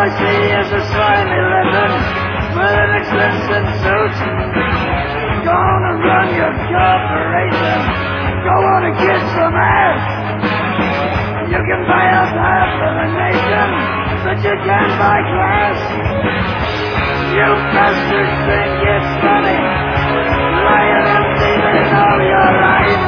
I see is a slimy living with an expensive suit. Go on and run your corporation. Go on and get some ass. You can buy up half of the nation, but you can't buy class. You bastards think it's funny, lying and stealing all your life.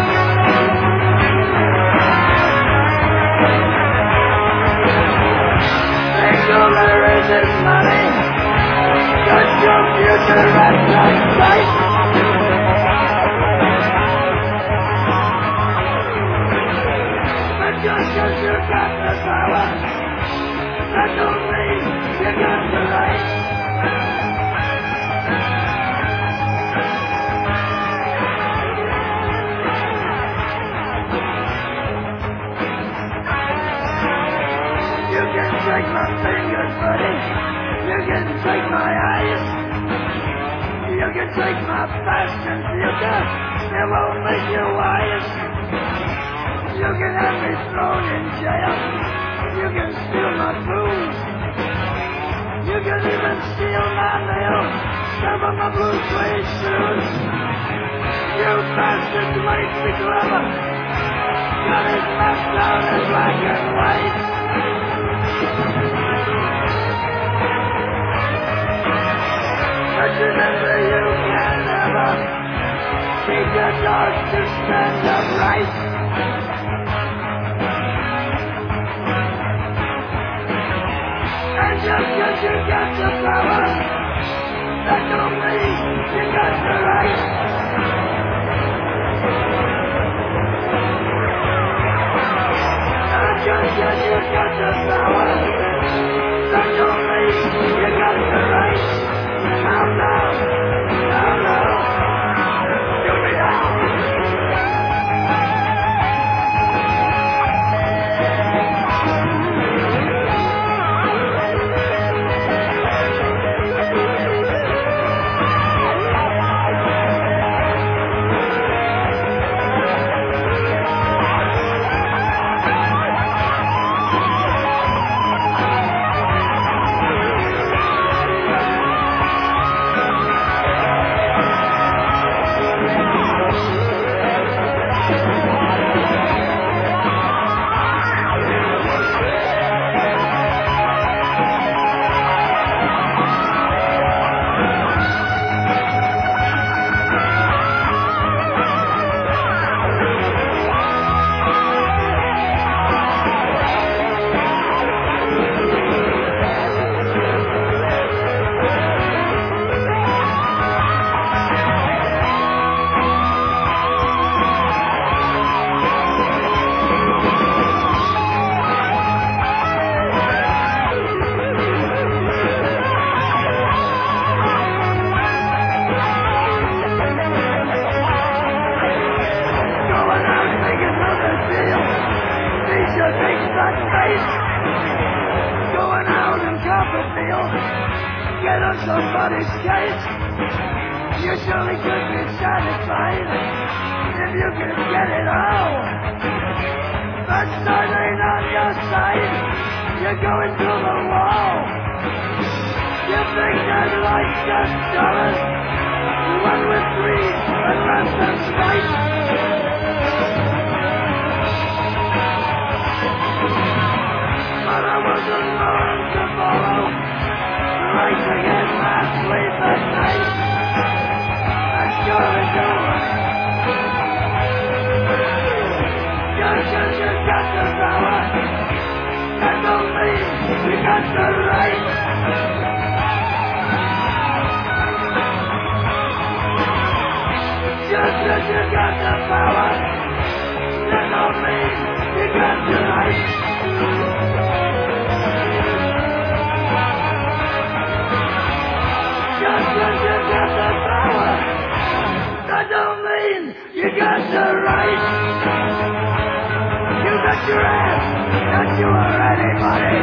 Think all there is money, got your future at night sight. But just 'cause you got the power, that don't mean you got the right. You can take my fingers, buddy. You can take my eyes. You can take my past and future. It won't make you wise. You can have me thrown in jail. You can steal my tools. You can even steal my mail. Some of my blue suede shoes. You bastards make me clever. Got his mouth down in black and white. But remember, you can never teach a dog to stand upright. And just 'cause you got the power, that don't mean you got the right. And just 'cause you got the power, that don't mean you got the right. Now, now, now, now, do me now. Going out and Copperfield, get on somebody's case. You surely could be satisfied if you could get it all. But stars ain't on your side, you're going through the wall. You think that life's just dollars, one with greed and less than spite. But I wasn't born to follow, right to get my sleep at night. I surely do. Just 'cause you got the power, that don't mean you got the right. Just 'cause you got the power, that don't mean you got the right. Just 'cause you got the power, that don't mean you got the right. You got your ass, don't you already, buddy?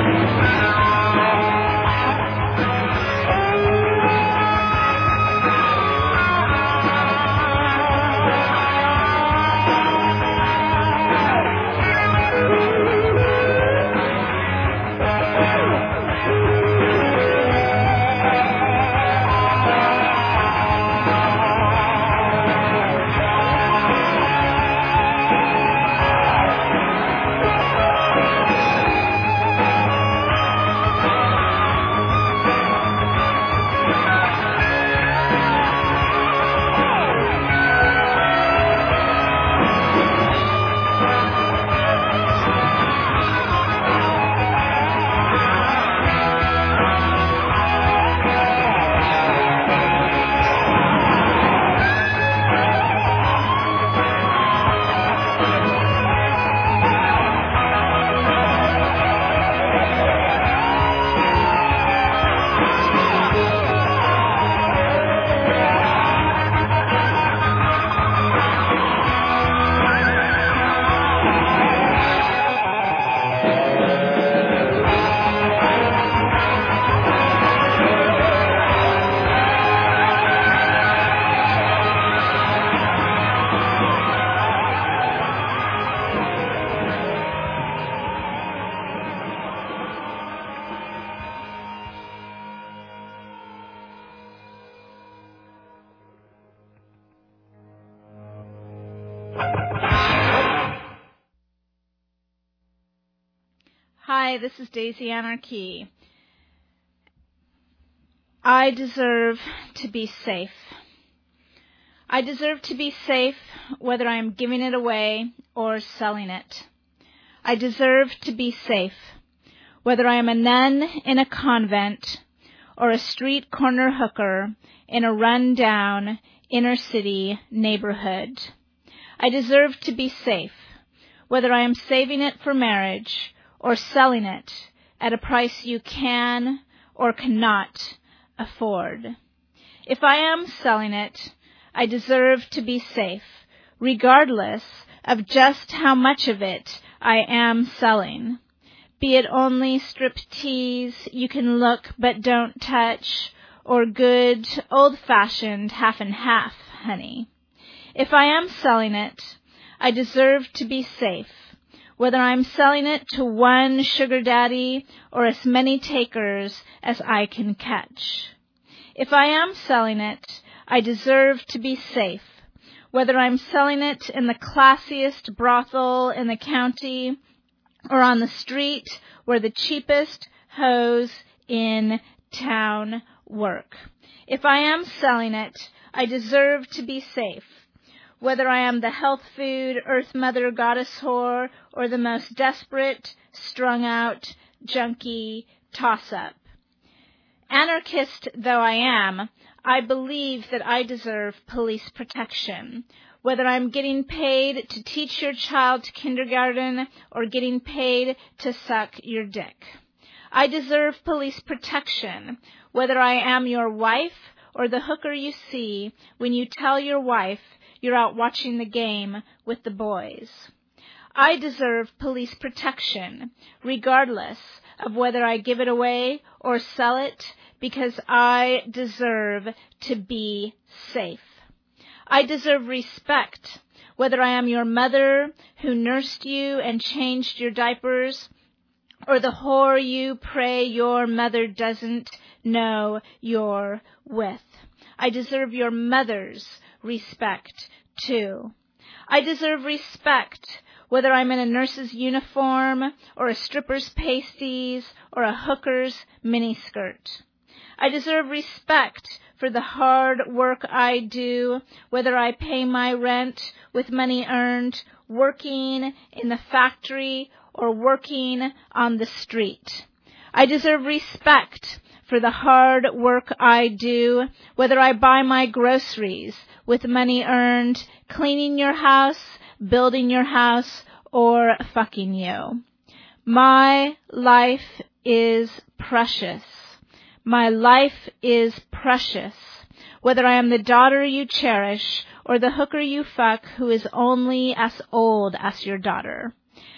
Hi, this is Daisy Anarchy. I deserve to be safe. I deserve to be safe whether I am giving it away or selling it. I deserve to be safe whether I am a nun in a convent or a street corner hooker in a run-down inner city neighborhood. I deserve to be safe whether I am saving it for marriage or selling it at a price you can or cannot afford. If I am selling it, I deserve to be safe, regardless of just how much of it I am selling. Be it only striptease you can look but don't touch, or good old-fashioned half and half, honey. If I am selling it, I deserve to be safe, whether I'm selling it to one sugar daddy or as many takers as I can catch. If I am selling it, I deserve to be safe, whether I'm selling it in the classiest brothel in the county or on the street where the cheapest hoes in town work. If I am selling it, I deserve to be safe, whether I am the health food, earth mother, goddess whore, or the most desperate, strung-out, junkie toss-up. Anarchist though I am, I believe that I deserve police protection, whether I'm getting paid to teach your child kindergarten or getting paid to suck your dick. I deserve police protection, whether I am your wife or the hooker you see when you tell your wife you're out watching the game with the boys. I deserve police protection, regardless of whether I give it away or sell it, because I deserve to be safe. I deserve respect, whether I am your mother who nursed you and changed your diapers, or the whore you pray your mother doesn't know you're with. I deserve your mother's respect, too. I deserve respect, whether I'm in a nurse's uniform or a stripper's pasties or a hooker's miniskirt. I deserve respect for the hard work I do, whether I pay my rent with money earned working in the factory or working on the street. I deserve respect for the hard work I do, whether I buy my groceries with money earned cleaning your house, building your house, or fucking you. My life is precious. My life is precious, whether I am the daughter you cherish or the hooker you fuck who is only as old as your daughter.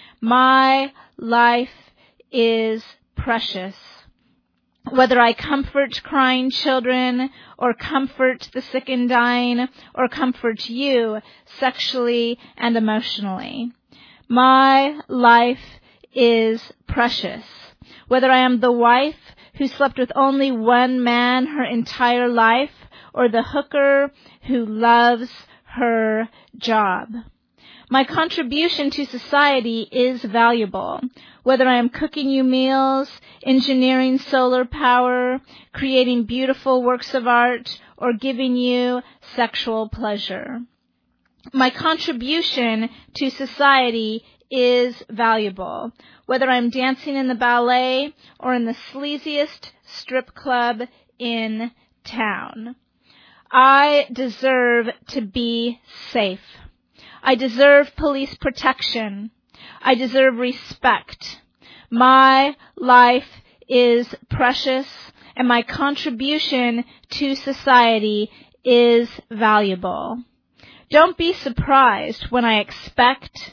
My life is precious, whether I comfort crying children or comfort the sick and dying or comfort you sexually and emotionally. My life is precious, whether I am the wife who slept with only one man her entire life or the hooker who loves her job. My contribution to society is valuable, whether I am cooking you meals, engineering solar power, creating beautiful works of art, or giving you sexual pleasure. My contribution to society is valuable, whether I'm dancing in the ballet or in the sleaziest strip club in town. I deserve to be safe. I deserve police protection. I deserve respect. My life is precious, and my contribution to society is valuable. Don't be surprised when I expect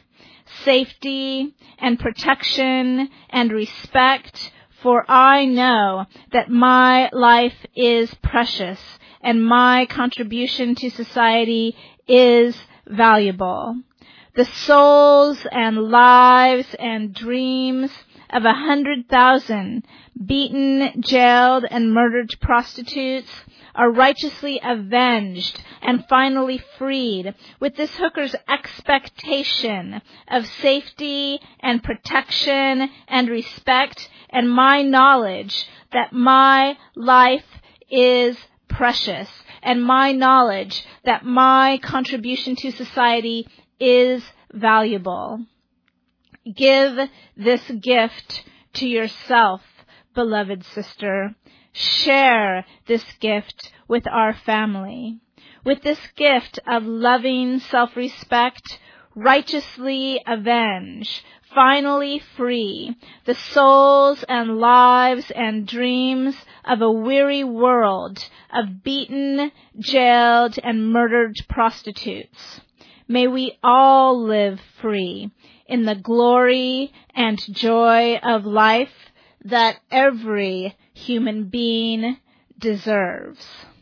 safety and protection and respect, for I know that my life is precious and my contribution to society is valuable. The souls and lives and dreams of 100,000 beaten, jailed, and murdered prostitutes are righteously avenged and finally freed, with this hooker's expectation of safety and protection and respect, and my knowledge that my life is precious, and my knowledge that my contribution to society is valuable. Give this gift to yourself, beloved sister. Share this gift with our family. With this gift of loving self-respect, righteously avenge, finally free the souls and lives and dreams of a weary world of beaten, jailed, and murdered prostitutes. May we all live free in the glory and joy of life that every human being deserves.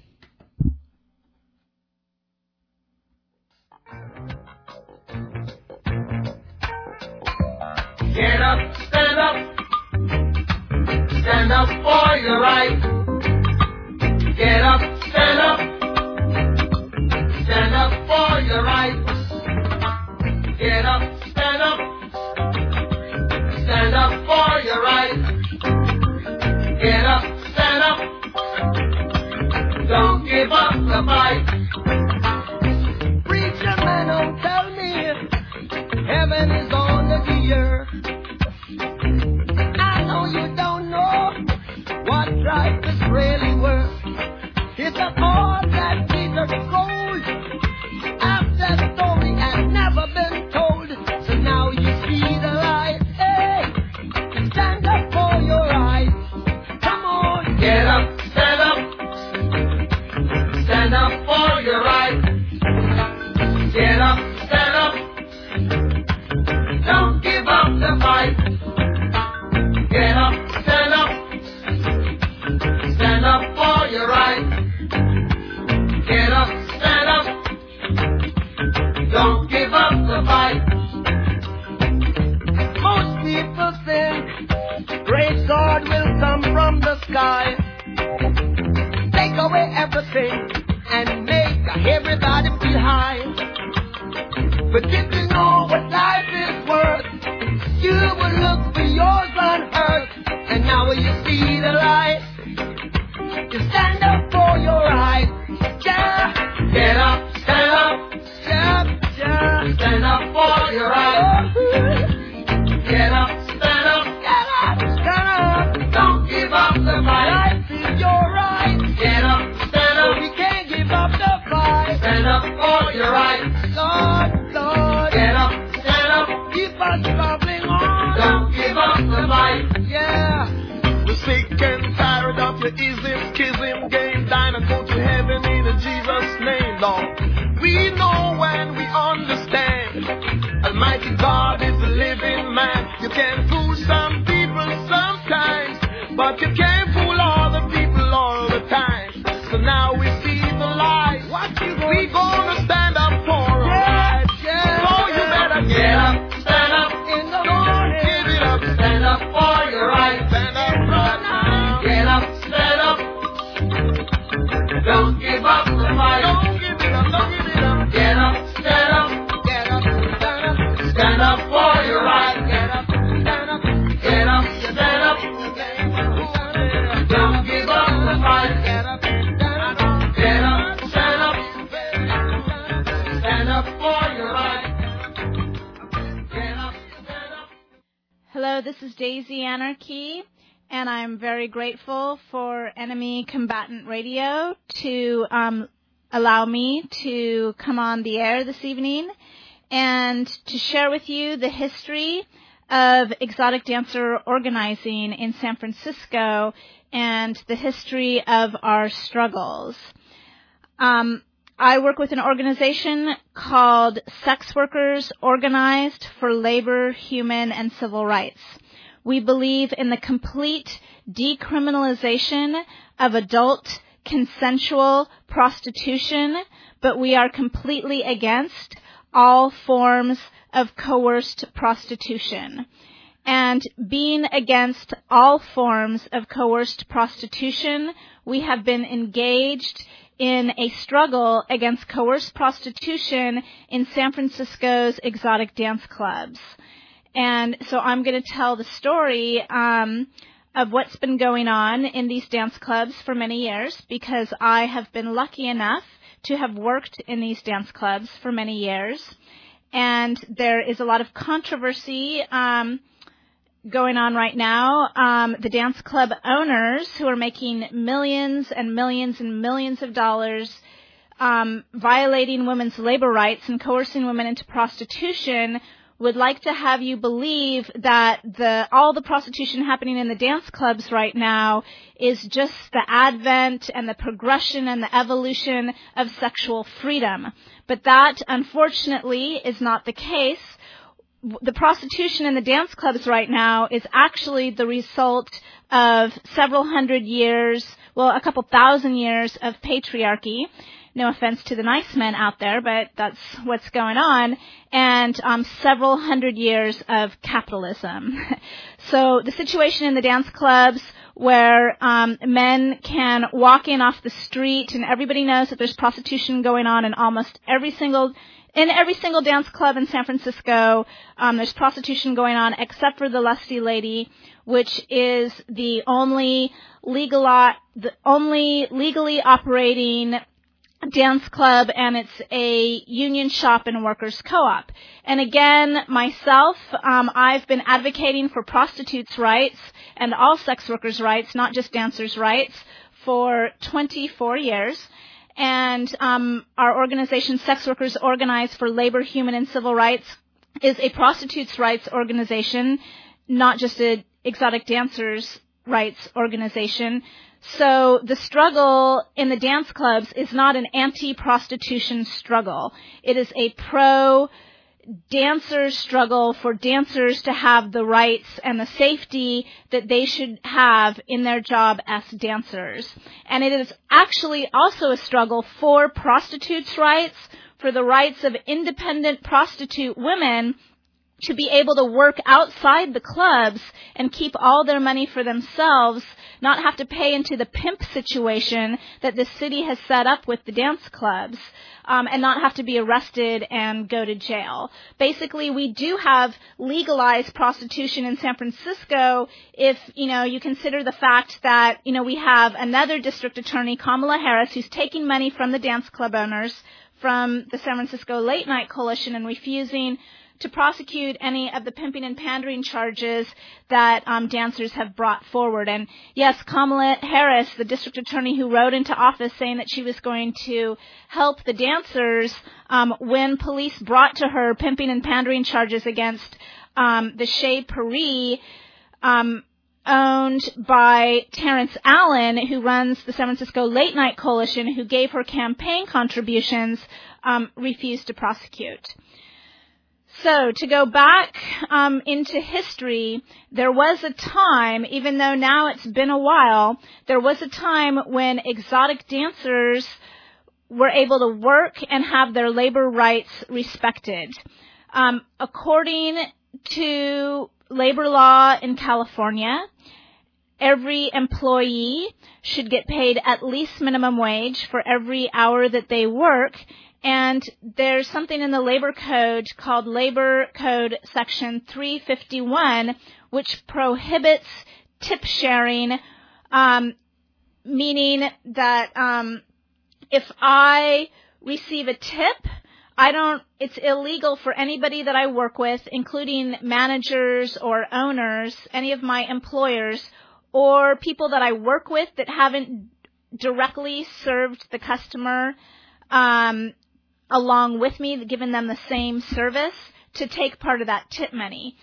Get up, stand up. Stand up for your right. Get up, stand up. Stand up for your right. Get up, stand up. Stand up for your right. Get up, stand up. Don't give up the fight. Preacher man, don't tell me heaven is on the earth. I know you don't know what life is really worth. It's a all that Peter gold. After story has never been told. So now you see the light. Hey, stand up for your rights. Come on, get up, stand up. Stand up for your rights. Get up, stand up. Don't give up the fight. Get up, stand up. Stand up for your right. Get up, stand up. Don't give up the fight. Most people think great God will come from the sky, take away everything and make everybody feel high. But if you know what life is worth, you will look for yours on earth. And now you see the light. You stand up for your right. Yeah. Get up, stand up. Yeah, yeah. Stand up for your right. Get up, stand up. Get up, stand up. Don't give up the fight. Life is your right. Get up, stand up. We can't give up the fight. Stand up for your right. Lord, Lord. Get up, stand up. Keep us bubbling on. Don't give up the fight. Yeah. We're sick and tired of your ism, schism, game, dine and go to heaven in Jesus' name, Lord. We know when we understand Almighty God is a living man. You can fool some people sometimes, but you can't fool all the people all the time. So now we see the light. We gonna stand up for our rights. Yeah. So you better get up, stand up. Don't give it up. Stand up for your right. Stand up right now. Get up, stand up. Don't give up the fight. Don't give it up. Don't give it up. Get up, stand up. Get up, stand up. Stand up for your right. Get up, stand up. Get up, stand up. Don't give up the fight. Get up, stand up. Get up, stand up. Stand up for your right. Get up, stand up. Hello, this is Daisy Anarchy, and I'm very grateful for Enemy Combatant Radio to allow me to come on the air this evening and to share with you the history of exotic dancer organizing in San Francisco and the history of our struggles. I work with an organization called Sex Workers Organized for Labor, Human, and Civil Rights. We believe in the complete decriminalization of adult consensual prostitution, but we are completely against all forms of coerced prostitution. and being against all forms of coerced prostitution. We have been engaged in a struggle against coerced prostitution in San Francisco's exotic dance clubs. And so I'm going to tell the story of what's been going on in these dance clubs for many years, because I have been lucky enough to have worked in these dance clubs for many years. And there is a lot of controversy going on right now. The dance club owners, who are making millions and millions and millions of dollars violating women's labor rights and coercing women into prostitution, would like to have you believe that all the prostitution happening in the dance clubs right now is just the advent and the progression and the evolution of sexual freedom. But that, unfortunately, is not the case. The prostitution in the dance clubs right now is actually the result of several hundred years, well, a couple thousand years of patriarchy. No offense to the nice men out there, but that's what's going on. And several hundred years of capitalism. So the situation in the dance clubs where men can walk in off the street and everybody knows that there's prostitution going on in almost every single dance club in San Francisco. There's prostitution going on except for the Lusty Lady, which is the only legally operating dance club, and it's a union shop and workers co-op. And again, myself, I've been advocating for prostitutes' rights and all sex workers' rights, not just dancers' rights, for 24 years. And our organization, Sex Workers Organized for Labor, Human, and Civil Rights, is a prostitutes' rights organization, not just an exotic dancers' rights organization. So the struggle in the dance clubs is not an anti-prostitution struggle. It is a pro-dancers struggle for dancers to have the rights and the safety that they should have in their job as dancers. And it is actually also a struggle for prostitutes' rights, for the rights of independent prostitute women to be able to work outside the clubs and keep all their money for themselves, not have to pay into the pimp situation that the city has set up with the dance clubs, and not have to be arrested and go to jail. Basically, we do have legalized prostitution in San Francisco if, you consider the fact that, we have another district attorney, Kamala Harris, who's taking money from the dance club owners, from the San Francisco Late Night Coalition, and refusing to prosecute any of the pimping and pandering charges that dancers have brought forward. And yes, Kamala Harris, the district attorney who rode into office saying that she was going to help the dancers, when police brought to her pimping and pandering charges against the Chez Paris, owned by Terrence Allen, who runs the San Francisco Late Night Coalition, who gave her campaign contributions, refused to prosecute. So to go back into history, there was a time, even though now it's been a while, there was a time when exotic dancers were able to work and have their labor rights respected. According to labor law in California, every employee should get paid at least minimum wage for every hour that they work. And there's something in the labor code called Labor Code Section 351, which prohibits tip sharing, meaning that if I receive a tip, it's illegal for anybody that I work with, including managers or owners, any of my employers, or people that I work with that haven't directly served the customer along with me, given them the same service, to take part of that tip money.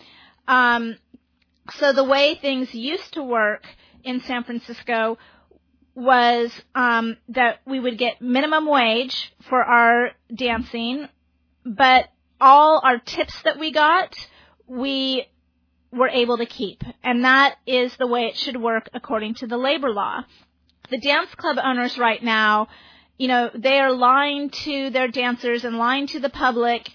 So the way things used to work in San Francisco was that we would get minimum wage for our dancing, but all our tips that we got, we were able to keep. And that is the way it should work according to the labor law. The dance club owners right now, they are lying to their dancers and lying to the public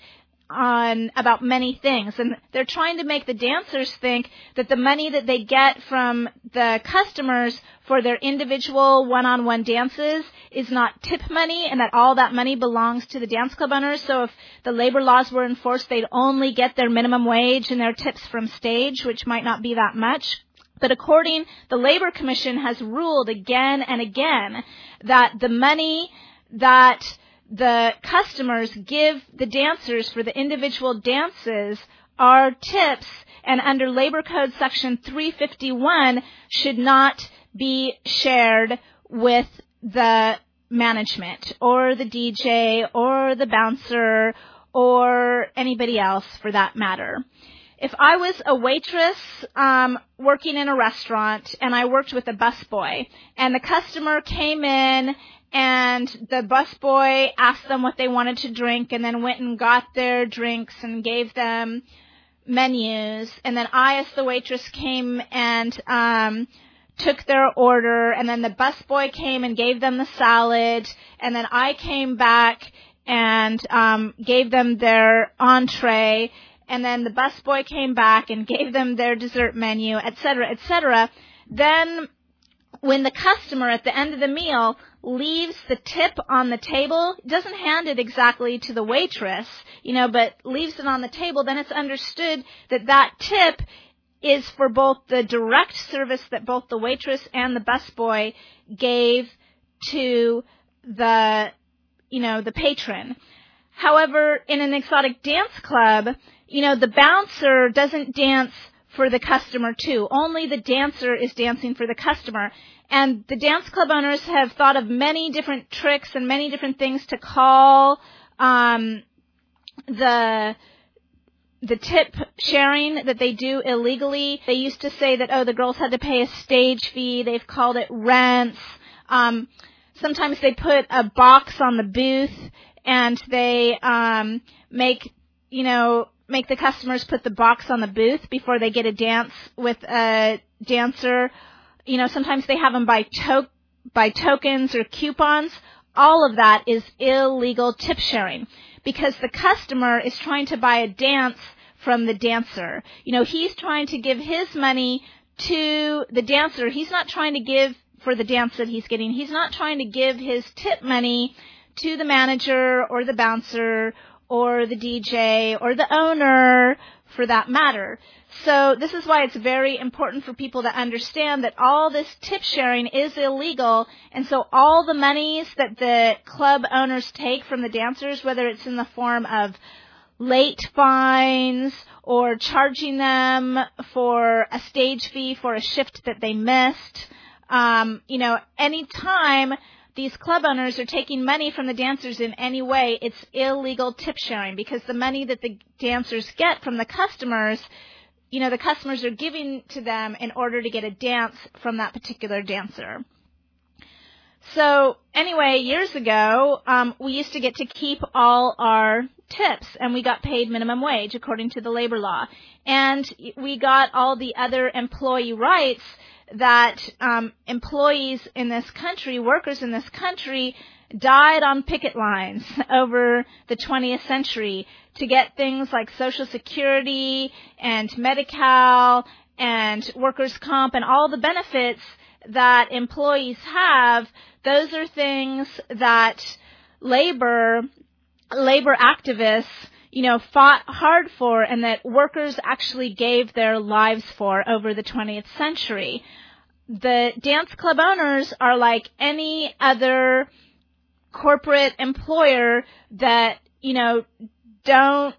about many things, and they're trying to make the dancers think that the money that they get from the customers for their individual one-on-one dances is not tip money, and that all that money belongs to the dance club owners. So if the labor laws were enforced, they'd only get their minimum wage and their tips from stage, which might not be that much. But the Labor Commission has ruled again and again that the money that the customers give the dancers for the individual dances are tips, and under Labor Code Section 351 should not be shared with the management or the DJ or the bouncer or anybody else for that matter. If I was a waitress working in a restaurant and I worked with a busboy and the customer came in and the busboy asked them what they wanted to drink and then went and got their drinks and gave them menus, and then I as the waitress came and took their order, and then the busboy came and gave them the salad, and then I came back and gave them their entree, and then the busboy came back and gave them their dessert menu, etc., then when the customer at the end of the meal leaves the tip on the table, doesn't hand it exactly to the waitress, but leaves it on the table, then it's understood that that tip is for both the direct service that both the waitress and the busboy gave to the patron. However, in an exotic dance club, the bouncer doesn't dance for the customer too. Only the dancer is dancing for the customer. And the dance club owners have thought of many different tricks and many different things to call the tip sharing that they do illegally. They used to say that, the girls had to pay a stage fee. They've called it rents. Sometimes they put a box on the booth and they make the customers put the box on the booth before they get a dance with a dancer. Sometimes they have them by tokens or coupons. All of that is illegal tip sharing because the customer is trying to buy a dance from the dancer. He's trying to give his money to the dancer. He's not trying to give for the dance that he's getting. He's not trying to give his tip money to the manager or the bouncer or the DJ or the owner for that matter. So this is why it's very important for people to understand that all this tip sharing is illegal, and so all the monies that the club owners take from the dancers, whether it's in the form of late fines or charging them for a stage fee for a shift that they missed, any time these club owners are taking money from the dancers in any way, it's illegal tip sharing because the money that the dancers get from the customers, the customers are giving to them in order to get a dance from that particular dancer. So anyway, years ago, we used to get to keep all our tips, and we got paid minimum wage according to the labor law. And we got all the other employee rights that employees in this country, workers in this country, died on picket lines over the 20th century to get things like Social Security and Medi-Cal and workers' comp and all the benefits that employees have. Those are things that labor activists, fought hard for and that workers actually gave their lives for over the 20th century. The dance club owners are like any other corporate employer that, don't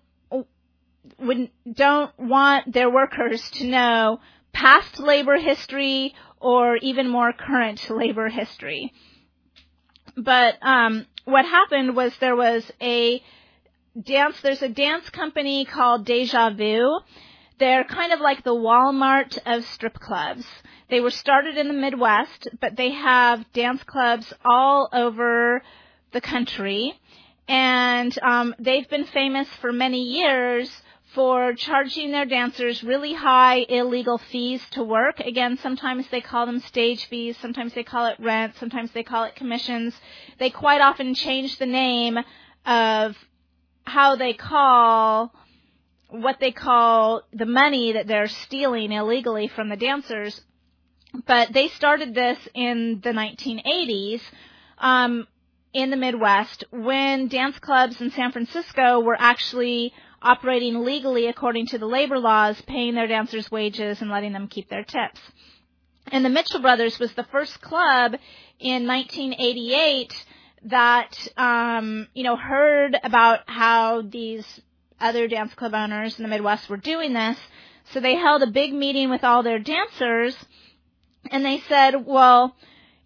want their workers to know past labor history or even more current labor history. But what happened was there's a dance company called Deja Vu. They're kind of like the Walmart of strip clubs. They were started in the Midwest, but they have dance clubs all over the country. And they've been famous for many years for charging their dancers really high illegal fees to work. Again, sometimes they call them stage fees, sometimes they call it rent, sometimes they call it commissions. They quite often change the name of how they call what they call the money that they're stealing illegally from the dancers. But they started this in the 1980s in the Midwest when dance clubs in San Francisco were actually operating legally according to the labor laws, paying their dancers wages and letting them keep their tips. And the Mitchell Brothers was the first club in 1988 that, heard about how these other dance club owners in the Midwest were doing this. So they held a big meeting with all their dancers, and they said, well,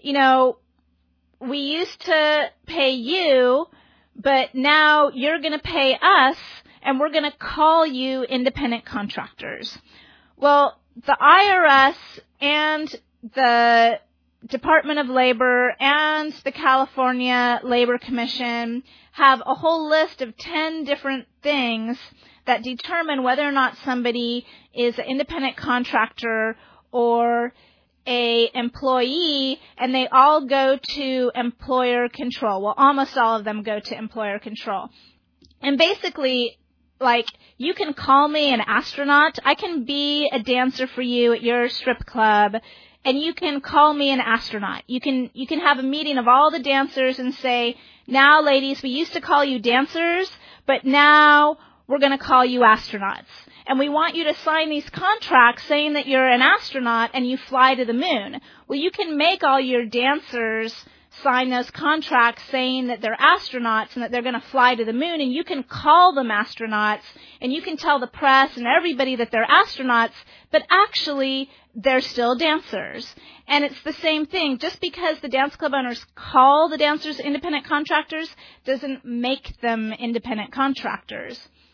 we used to pay you, but now you're going to pay us, and we're going to call you independent contractors. Well, the IRS and the Department of Labor and the California Labor Commission have a whole list of 10 different things that determine whether or not somebody is an independent contractor or a employee, and they all go to employer control. Well, almost all of them go to employer control. And basically, you can call me an astronaut. I can be a dancer for you at your strip club, and you can call me an astronaut. You can have a meeting of all the dancers and say, now, ladies, we used to call you dancers, but now we're going to call you astronauts. And we want you to sign these contracts saying that you're an astronaut and you fly to the moon. Well, you can make all your dancers sign those contracts saying that they're astronauts and that they're going to fly to the moon, and you can call them astronauts, and you can tell the press and everybody that they're astronauts, but actually they're still dancers. And it's the same thing. Just because the dance club owners call the dancers independent contractors doesn't make them independent contractors.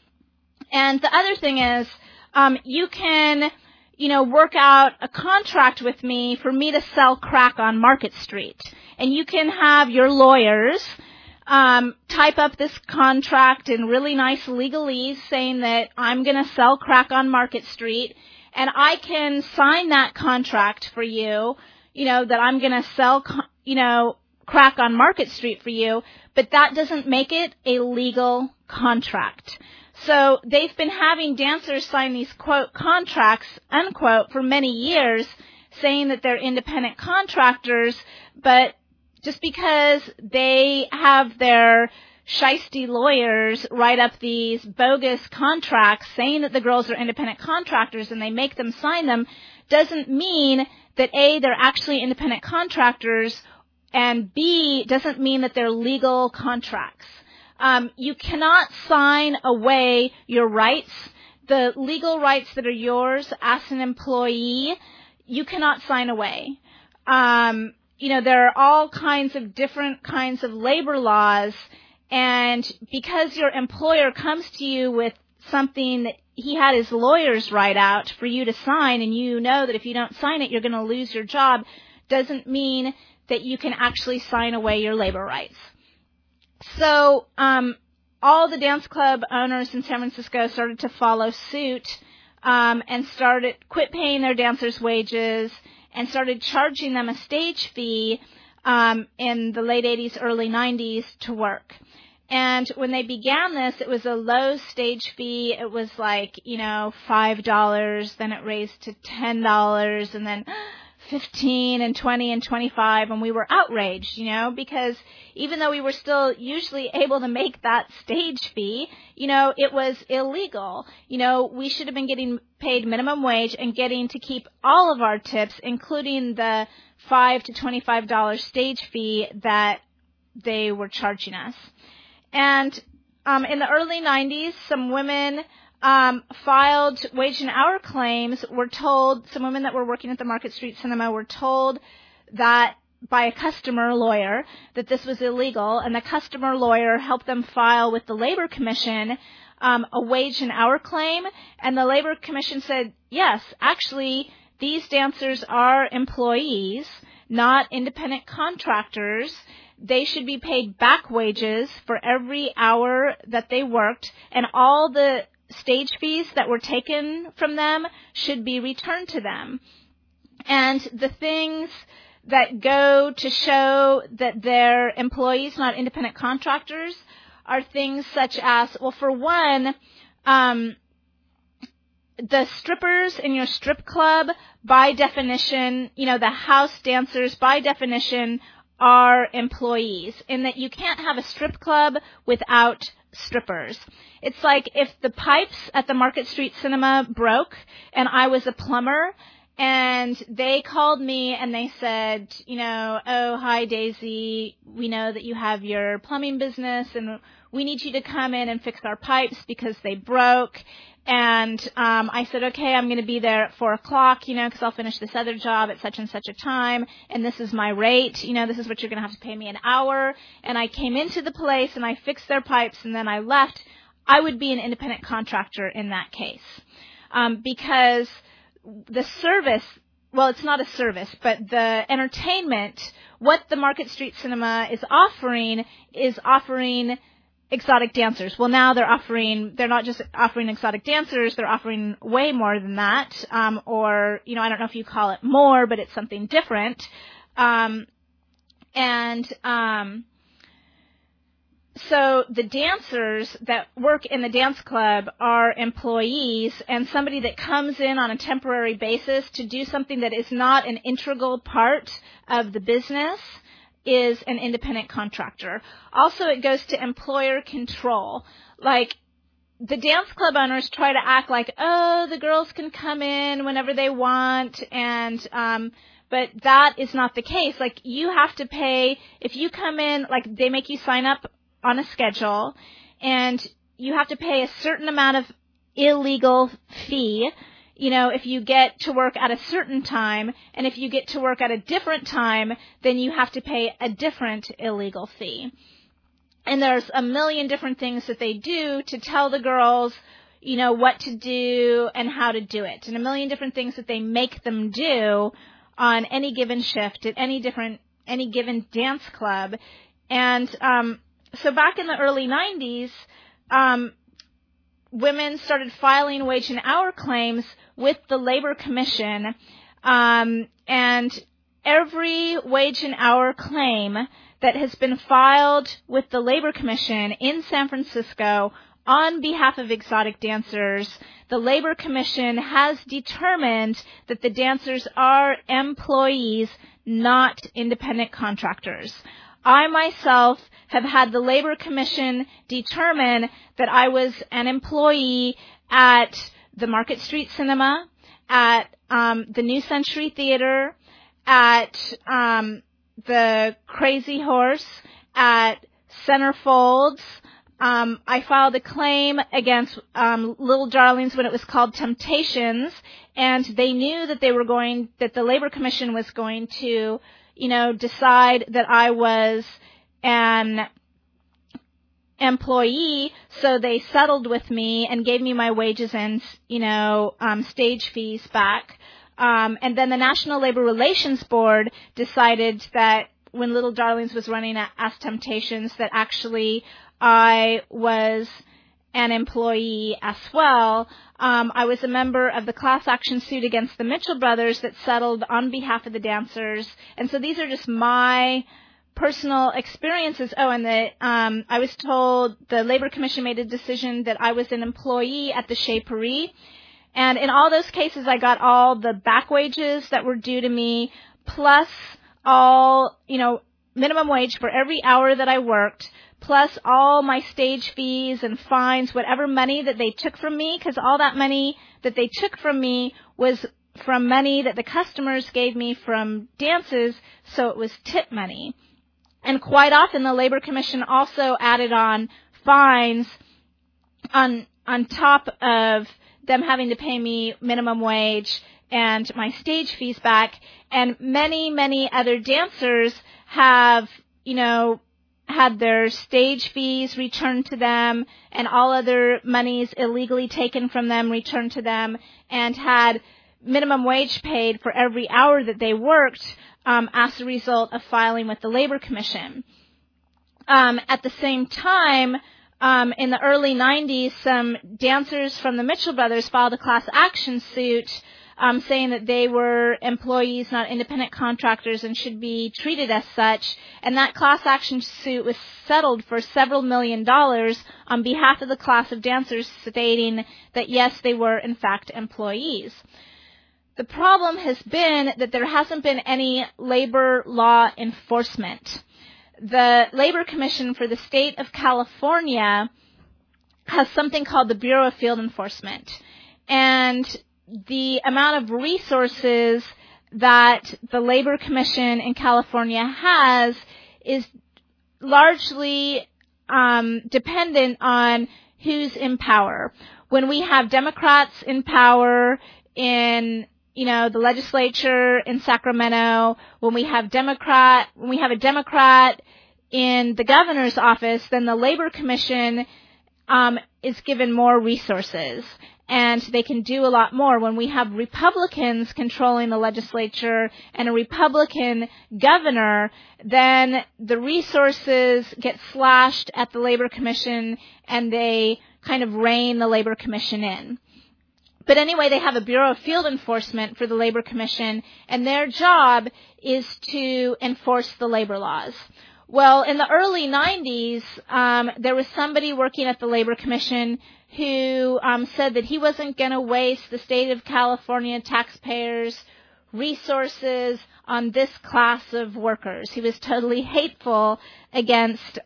And the other thing is, you can, work out a contract with me for me to sell crack on Market Street. And you can have your lawyers type up this contract in really nice legalese saying that I'm going to sell crack on Market Street. And I can sign that contract for you, that I'm going to sell, crack on Market Street for you. But that doesn't make it a legal contract. So they've been having dancers sign these, quote, contracts, unquote, for many years, saying that they're independent contractors, but just because they have their shisty lawyers write up these bogus contracts saying that the girls are independent contractors and they make them sign them, doesn't mean that A, they're actually independent contractors, and B, doesn't mean that they're legal contracts. You cannot sign away your rights. The legal rights that are yours as an employee, you cannot sign away. There are all kinds of different kinds of labor laws, and because your employer comes to you with something that he had his lawyers write out for you to sign, and you know that if you don't sign it, you're going to lose your job, doesn't mean that you can actually sign away your labor rights. So all the dance club owners in San Francisco started to follow suit and quit paying their dancers' wages and started charging them a stage fee in the late 80s, early 90s to work. And when they began this, it was a low stage fee. It was $5. Then it raised to $10, and then $15 and $20 and $25, and we were outraged, because even though we were still usually able to make that stage fee, it was illegal. We should have been getting paid minimum wage and getting to keep all of our tips, including the $5 to $25 stage fee that they were charging us. And in the early 90s, some women filed wage and hour claims. Some women that were working at the Market Street Cinema were told that by a customer lawyer that this was illegal, and the customer lawyer helped them file with the Labor Commission a wage and hour claim, and the Labor Commission said, yes, actually, these dancers are employees, not independent contractors. They should be paid back wages for every hour that they worked, and all the stage fees that were taken from them should be returned to them. And the things that go to show that they're employees, not independent contractors, are things such as, well, for one, the strippers in your strip club, by definition, the house dancers, by definition, are employees, in that you can't have a strip club without strippers. It's like if the pipes at the Market Street Cinema broke and I was a plumber and they called me and they said, oh, hi, Daisy, we know that you have your plumbing business and we need you to come in and fix our pipes because they broke. And I said, okay, I'm going to be there at 4 o'clock, because I'll finish this other job at such and such a time, and this is my rate. This is what you're going to have to pay me an hour. And I came into the place and I fixed their pipes and then I left. I would be an independent contractor in that case, because the service, well, it's not a service, but the entertainment, what the Market Street Cinema is offering exotic dancers. Well, now they're not just offering exotic dancers, they're offering way more than that. Or, I don't know if you call it more, but it's something different. So the dancers that work in the dance club are employees, and somebody that comes in on a temporary basis to do something that is not an integral part of the business is an independent contractor. Also, it goes to employer control. Like, the dance club owners try to act like, oh, the girls can come in whenever they want, but that is not the case. Like, you have to pay, if you come in, like, they make you sign up on a schedule, and you have to pay a certain amount of illegal fee, if you get to work at a certain time, and if you get to work at a different time, then you have to pay a different illegal fee. And there's a million different things that they do to tell the girls, what to do and how to do it, and a million different things that they make them do on any given shift at any given dance club. And so back in the early 90s, women started filing wage and hour claims with the Labor Commission, and every wage and hour claim that has been filed with the Labor Commission in San Francisco on behalf of exotic dancers, the Labor Commission has determined that the dancers are employees, not independent contractors. I myself have had the Labor Commission determine that I was an employee at the Market Street Cinema, at the New Century Theater, at the Crazy Horse, at Centerfolds. I filed a claim against Little Darlings when it was called Temptations, and they knew that that the Labor Commission was going to decide that I was an employee, so they settled with me and gave me my wages and, stage fees back. And then the National Labor Relations Board decided that when Little Darlings was running as Temptations, that actually I was an employee as well. I was a member of the class action suit against the Mitchell brothers that settled on behalf of the dancers. And so these are just my personal experiences. Oh, and I was told the Labor Commission made a decision that I was an employee at the Chez Paris. And in all those cases, I got all the back wages that were due to me, plus all, minimum wage for every hour that I worked, plus all my stage fees and fines, whatever money that they took from me, because all that money that they took from me was from money that the customers gave me from dances, so it was tip money. And quite often the Labor Commission also added on fines on top of them having to pay me minimum wage and my stage fees back. And many, many other dancers have, had their stage fees returned to them and all other monies illegally taken from them returned to them, and had minimum wage paid for every hour that they worked as a result of filing with the Labor Commission. At the same time, in the early 90s, some dancers from the Mitchell brothers filed a class action suit saying that they were employees, not independent contractors, and should be treated as such. And that class action suit was settled for several $1 million on behalf of the class of dancers, stating that, yes, they were, in fact, employees. The problem has been that there hasn't been any labor law enforcement. The Labor Commission for the state of California has something called the Bureau of Field Enforcement. And the amount of resources that the Labor Commission in California has is largely dependent on who's in power. When we have Democrats in power in the legislature in Sacramento, when we have a Democrat in the governor's office, then the Labor Commission is given more resources, and they can do a lot more. When we have Republicans controlling the legislature and a Republican governor, then the resources get slashed at the Labor Commission, and they kind of rein the Labor Commission in. But anyway, they have a Bureau of Field Enforcement for the Labor Commission, and their job is to enforce the labor laws. Well, in the early 90s, there was somebody working at the Labor Commission who said that he wasn't going to waste the state of California taxpayers' resources on this class of workers. He was totally hateful against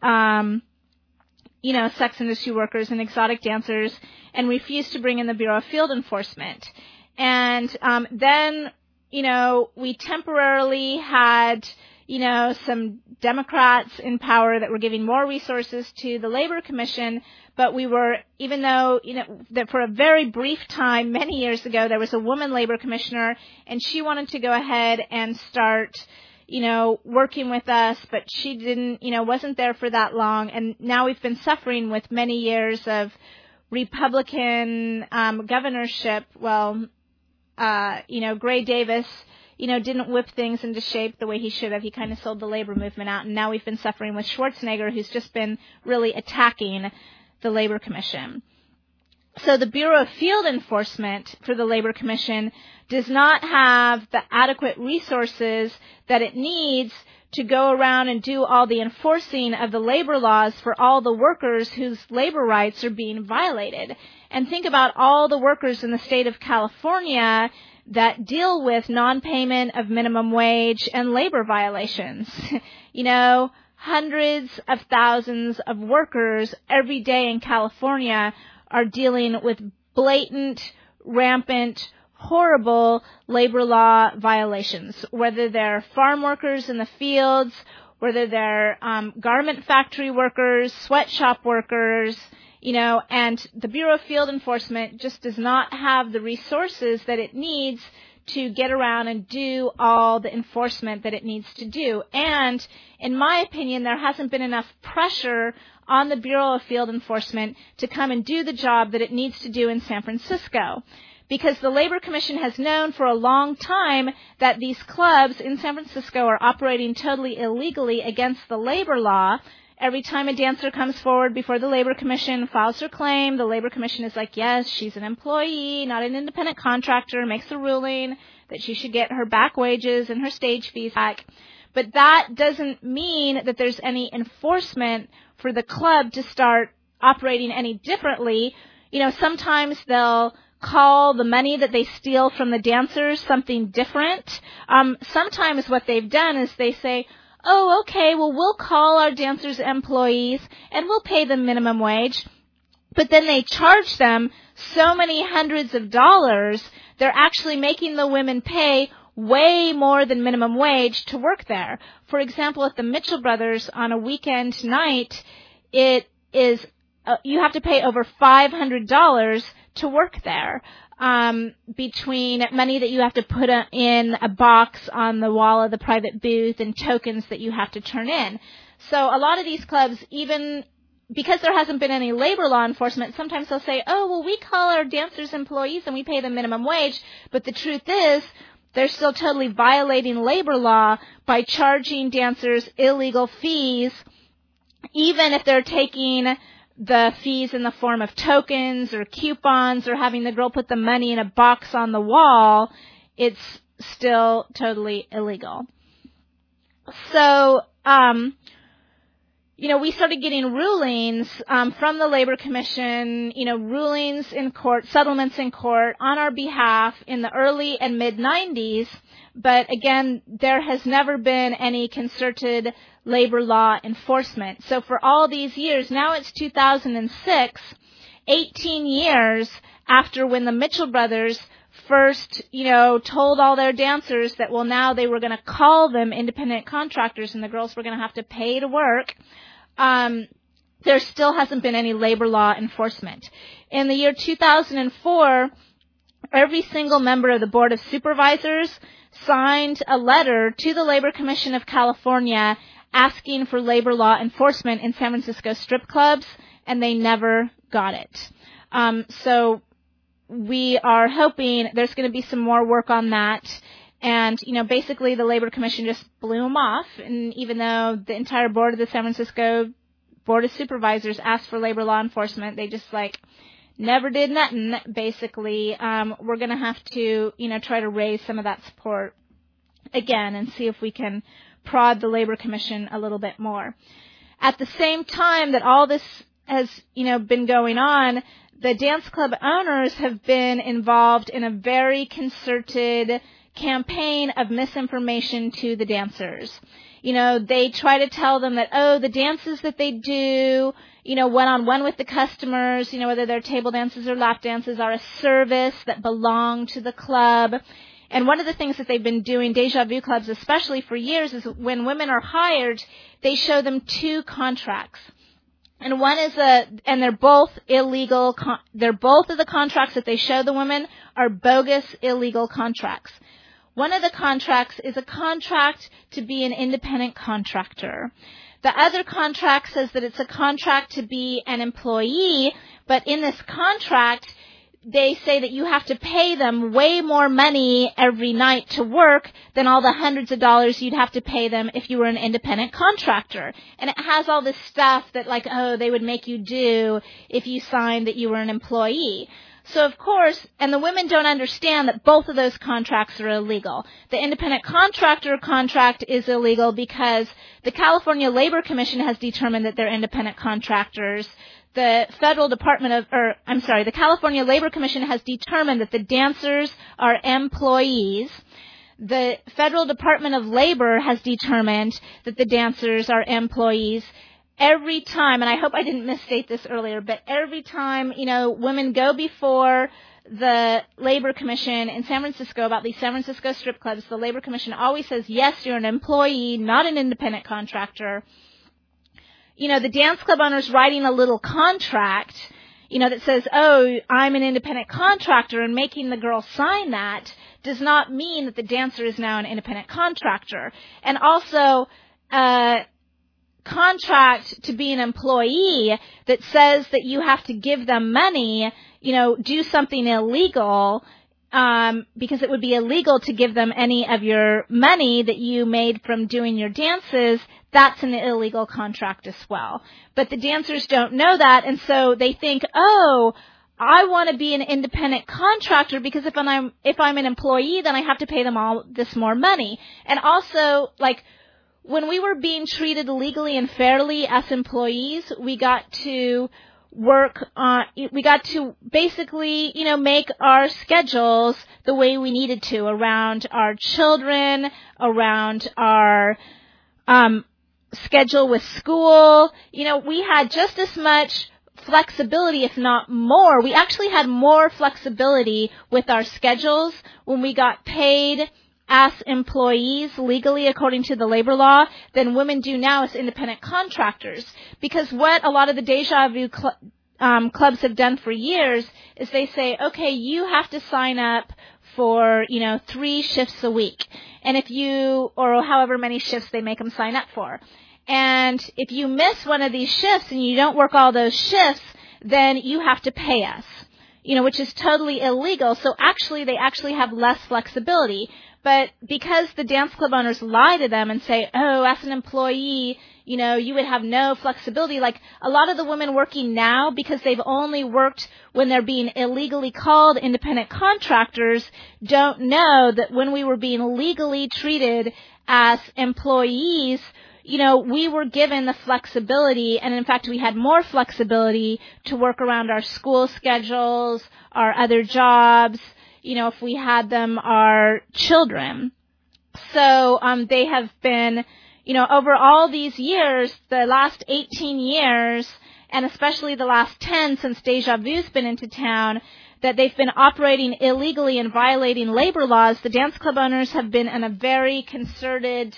sex industry workers and exotic dancers, and refused to bring in the Bureau of Field Enforcement. And then, we temporarily had, some Democrats in power that were giving more resources to the Labor Commission, but even though, that for a very brief time, many years ago, there was a woman Labor Commissioner, and she wanted to go ahead and start working with us, but she didn't, wasn't there for that long. And now we've been suffering with many years of Republican governorship. Well, Gray Davis, didn't whip things into shape the way he should have. He kind of sold the labor movement out. And now we've been suffering with Schwarzenegger, who's just been really attacking the Labor Commission. So the Bureau of Field Enforcement for the Labor Commission does not have the adequate resources that it needs to go around and do all the enforcing of the labor laws for all the workers whose labor rights are being violated. And think about all the workers in the state of California that deal with non-payment of minimum wage and labor violations. Hundreds of thousands of workers every day in California are dealing with blatant, rampant, horrible labor law violations, whether they're farm workers in the fields, whether they're garment factory workers, sweatshop workers, and the Bureau of Field Enforcement just does not have the resources that it needs to get around and do all the enforcement that it needs to do. And in my opinion, there hasn't been enough pressure on the Bureau of Field Enforcement to come and do the job that it needs to do in San Francisco. Because the Labor Commission has known for a long time that these clubs in San Francisco are operating totally illegally against the labor law. Every time a dancer comes forward before the Labor Commission, files her claim, the Labor Commission is like, yes, she's an employee, not an independent contractor, makes a ruling that she should get her back wages and her stage fees back. But that doesn't mean that there's any enforcement for the club to start operating any differently. Sometimes they'll call the money that they steal from the dancers something different. Sometimes what they've done is they say, oh, okay, well, we'll call our dancers employees and we'll pay them minimum wage. But then they charge them so many hundreds of dollars, they're actually making the women pay way more than minimum wage to work there. For example, at the Mitchell Brothers on a weekend night, it is you have to pay over $500 to work there. Between money that you have to put in a box on the wall of the private booth and tokens that you have to turn in. So a lot of these clubs, even because there hasn't been any labor law enforcement, sometimes they'll say, oh, well, we call our dancers employees and we pay them minimum wage. But the truth is, they're still totally violating labor law by charging dancers illegal fees, even if they're taking the fees in the form of tokens or coupons or having the girl put the money in a box on the wall, it's still totally illegal. So, we started getting rulings from the Labor Commission, rulings in court, settlements in court on our behalf in the early and mid-90s. But again, there has never been any concerted labor law enforcement. So for all these years, now it's 2006, 18 years after when the Mitchell brothers first, told all their dancers that, well, now they were going to call them independent contractors and the girls were going to have to pay to work. There still hasn't been any labor law enforcement. In the year 2004, every single member of the Board of Supervisors signed a letter to the Labor Commission of California asking for labor law enforcement in San Francisco strip clubs, and they never got it. So we are hoping there's going to be some more work on that. And, basically the Labor Commission just blew them off. And even though the entire board of the San Francisco Board of Supervisors asked for labor law enforcement, they just never did nothing, basically. We're going to have to, try to raise some of that support again and see if we can prod the Labor Commission a little bit more. At the same time that all this has, been going on, the dance club owners have been involved in a very concerted campaign of misinformation to the dancers. They try to tell them that, the dances that they do, one-on-one with the customers, whether they're table dances or lap dances, are a service that belong to the club. And one of the things that they've been doing, Deja Vu clubs especially for years, is when women are hired, they show them two contracts. And one is and they're both illegal, both of the contracts that they show the women are bogus, illegal contracts. One of the contracts is a contract to be an independent contractor. The other contract says that it's a contract to be an employee, but in this contract, they say that you have to pay them way more money every night to work than all the hundreds of dollars you'd have to pay them if you were an independent contractor. And it has all this stuff that they would make you do if you signed that you were an employee. So, of course, and the women don't understand that both of those contracts are illegal. The independent contractor contract is illegal because the California Labor Commission has determined that they're independent contractors. The California Labor Commission has determined that the dancers are employees. The Federal Department of Labor has determined that the dancers are employees. Every time, and I hope I didn't misstate this earlier, but every time, women go before the Labor Commission in San Francisco about these San Francisco strip clubs, the Labor Commission always says, yes, you're an employee, not an independent contractor. The dance club owner's writing a little contract, that says, I'm an independent contractor, and making the girl sign that does not mean that the dancer is now an independent contractor. And also, contract to be an employee that says that you have to give them money, do something illegal, because it would be illegal to give them any of your money that you made from doing your dances. That's an illegal contract as well. But the dancers don't know that, and so they think, I want to be an independent contractor because if I'm an employee, then I have to pay them all this more money. And also, when we were being treated legally and fairly as employees, we got to basically, make our schedules the way we needed to around our children, around our schedule with school. We had just as much flexibility, if not more. We actually had more flexibility with our schedules when we got paid as employees legally according to the labor law than women do now as independent contractors. Because what a lot of the Deja Vu clubs have done for years is they say, okay, you have to sign up for, 3 shifts a week. And or however many shifts they make them sign up for. And if you miss one of these shifts and you don't work all those shifts, then you have to pay us, which is totally illegal. So they actually have less flexibility. But because the dance club owners lie to them and say, as an employee, you would have no flexibility. Like a lot of the women working now, because they've only worked when they're being illegally called independent contractors, don't know that when we were being legally treated as employees, we were given the flexibility, and in fact we had more flexibility to work around our school schedules, our other jobs, if we had them, our children. So they have been, over all these years, the last 18 years, and especially the last 10 since Deja Vu's been into town, that they've been operating illegally and violating labor laws. The dance club owners have been in a very concerted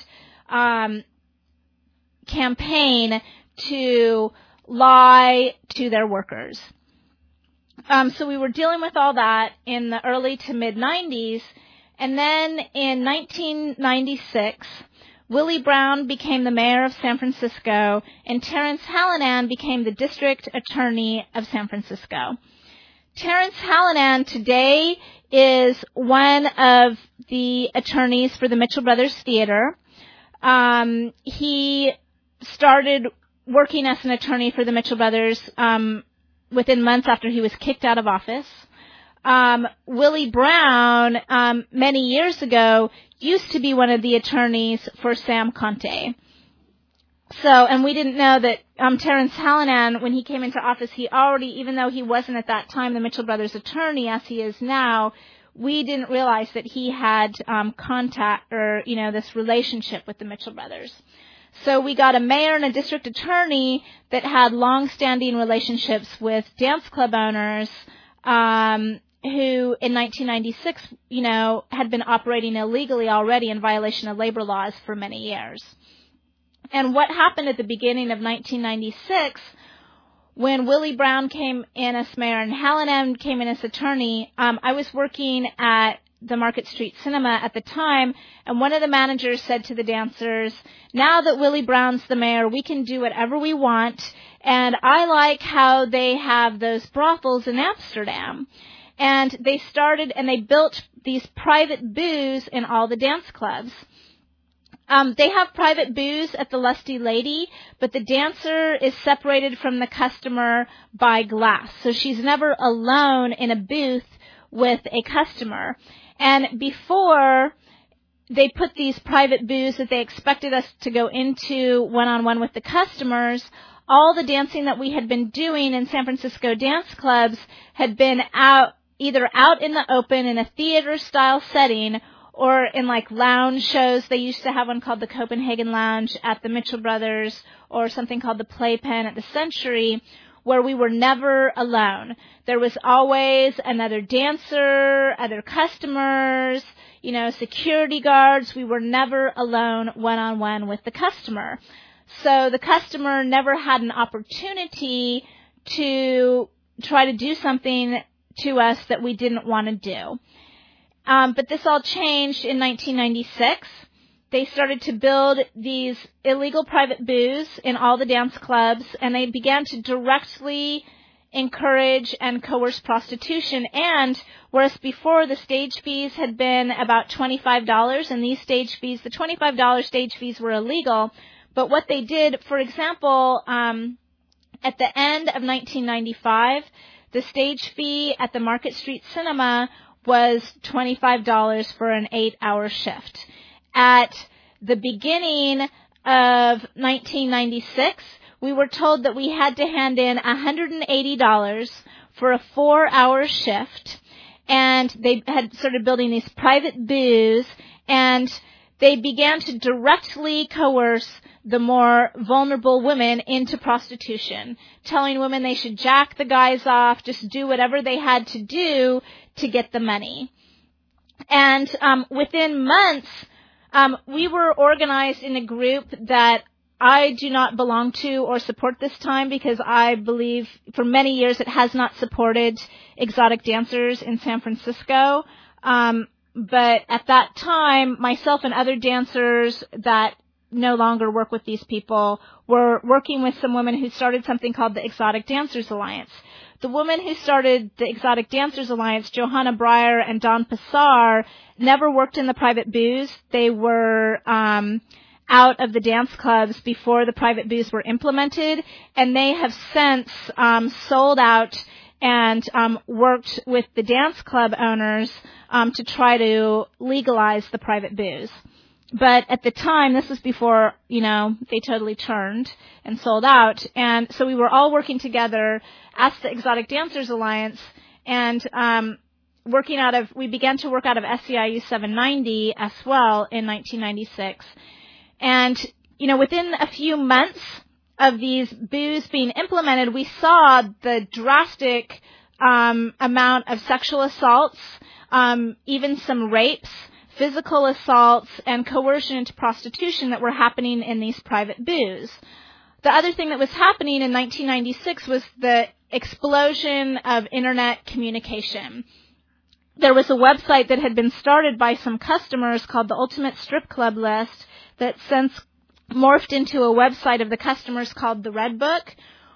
campaign to lie to their workers. So we were dealing with all that in the early to mid-90s. And then in 1996, Willie Brown became the mayor of San Francisco, and Terrence Hallinan became the district attorney of San Francisco. Terrence Hallinan today is one of the attorneys for the Mitchell Brothers Theater. He started working as an attorney for the Mitchell Brothers within months after he was kicked out of office. Willie Brown, many years ago, used to be one of the attorneys for Sam Conte. So, and we didn't know that Terrence Hallinan, when he came into office, he already, even though he wasn't at that time the Mitchell Brothers attorney as he is now, we didn't realize that he had contact or, this relationship with the Mitchell Brothers. So we got a mayor and a district attorney that had long-standing relationships with dance club owners, who in 1996, had been operating illegally already in violation of labor laws for many years. And what happened at the beginning of 1996, when Willie Brown came in as mayor and Hallinan came in as attorney, I was working at the Market Street Cinema at the time, and one of the managers said to the dancers, now that Willie Brown's the mayor, we can do whatever we want, and I like how they have those brothels in Amsterdam. And they started, and they built these private booths in all the dance clubs. They have private booths at the Lusty Lady, but the dancer is separated from the customer by glass. So she's never alone in a booth with a customer. And before they put these private booths that they expected us to go into one-on-one with the customers, all the dancing that we had been doing in San Francisco dance clubs had been either out in the open in a theater-style setting or in like lounge shows. They used to have one called the Copenhagen Lounge at the Mitchell Brothers, or something called the Playpen at the Century, where we were never alone. There was always another dancer, other customers, security guards. We were never alone one-on-one with the customer. So the customer never had an opportunity to try to do something to us that we didn't want to do. But this all changed in 1996. They started to build these illegal private booths in all the dance clubs, and they began to directly encourage and coerce prostitution. And whereas before the stage fees had been about $25, and these stage fees, the $25 stage fees were illegal. But what they did, for example, at the end of 1995, the stage fee at the Market Street Cinema was $25 for an 8-hour shift. At the beginning of 1996, we were told that we had to hand in $180 for a 4-hour shift, and they had started building these private booths, and they began to directly coerce the more vulnerable women into prostitution, telling women they should jack the guys off, just do whatever they had to do to get the money. And within months, we were organized in a group that I do not belong to or support this time, because I believe for many years it has not supported exotic dancers in San Francisco. But at that time, myself and other dancers that no longer work with these people were working with some women who started something called the Exotic Dancers Alliance. The women who started the Exotic Dancers Alliance, Johanna Breyer and Dawn Passar, never worked in the private booths. They were out of the dance clubs before the private booths were implemented, and they have since sold out and worked with the dance club owners to try to legalize the private booths. But at the time, this was before, they totally turned and sold out. And so we were all working together as the Exotic Dancers Alliance, and we began to work out of SEIU 790 as well in 1996. And, within a few months of these booths being implemented, we saw the drastic amount of sexual assaults, even some rapes, physical assaults, and coercion into prostitution that were happening in these private booths. The other thing that was happening in 1996 was the explosion of Internet communication. There was a website that had been started by some customers called the Ultimate Strip Club List that since morphed into a website of the customers called the Red Book,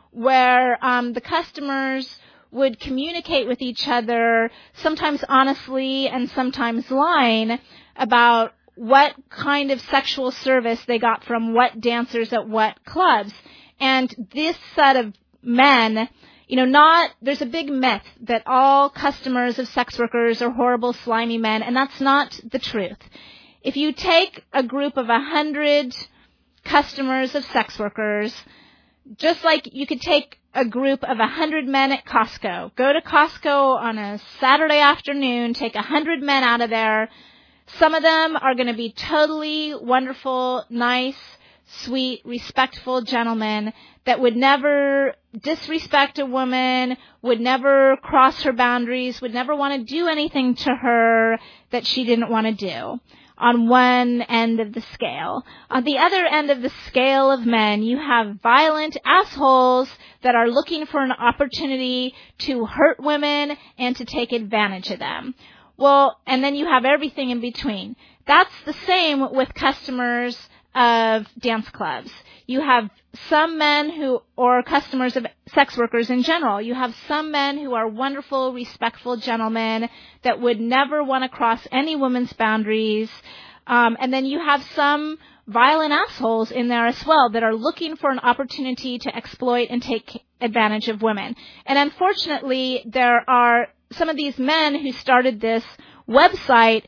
where the customers would communicate with each other, sometimes honestly and sometimes lying, about what kind of sexual service they got from what dancers at what clubs. And this set of men, there's a big myth that all customers of sex workers are horrible, slimy men, and that's not the truth. If you take a group of 100 customers of sex workers, just like you could take a group of 100 men at Costco, go to Costco on a Saturday afternoon, take 100 men out of there. Some of them are going to be totally wonderful, nice, sweet, respectful gentlemen that would never disrespect a woman, would never cross her boundaries, would never want to do anything to her that she didn't want to do. On one end of the scale. On the other end of the scale of men, you have violent assholes that are looking for an opportunity to hurt women and to take advantage of them. Well, and then you have everything in between. That's the same with customers of dance clubs. You have some men or customers of sex workers in general. You have some men who are wonderful, respectful gentlemen that would never want to cross any woman's boundaries. And then you have some violent assholes in there as well that are looking for an opportunity to exploit and take advantage of women. And unfortunately, there are some of these men who started this website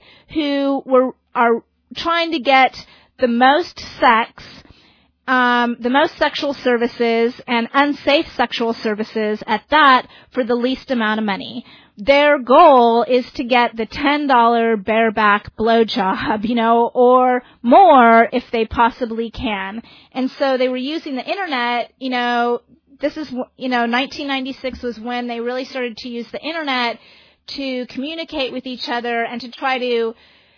who are trying to get the most sex, the most sexual services and unsafe sexual services at that for the least amount of money. Their goal is to get the $10 bareback blowjob, or more if they possibly can. And so they were using the internet, this is, 1996 was when they really started to use the internet to communicate with each other and to try to,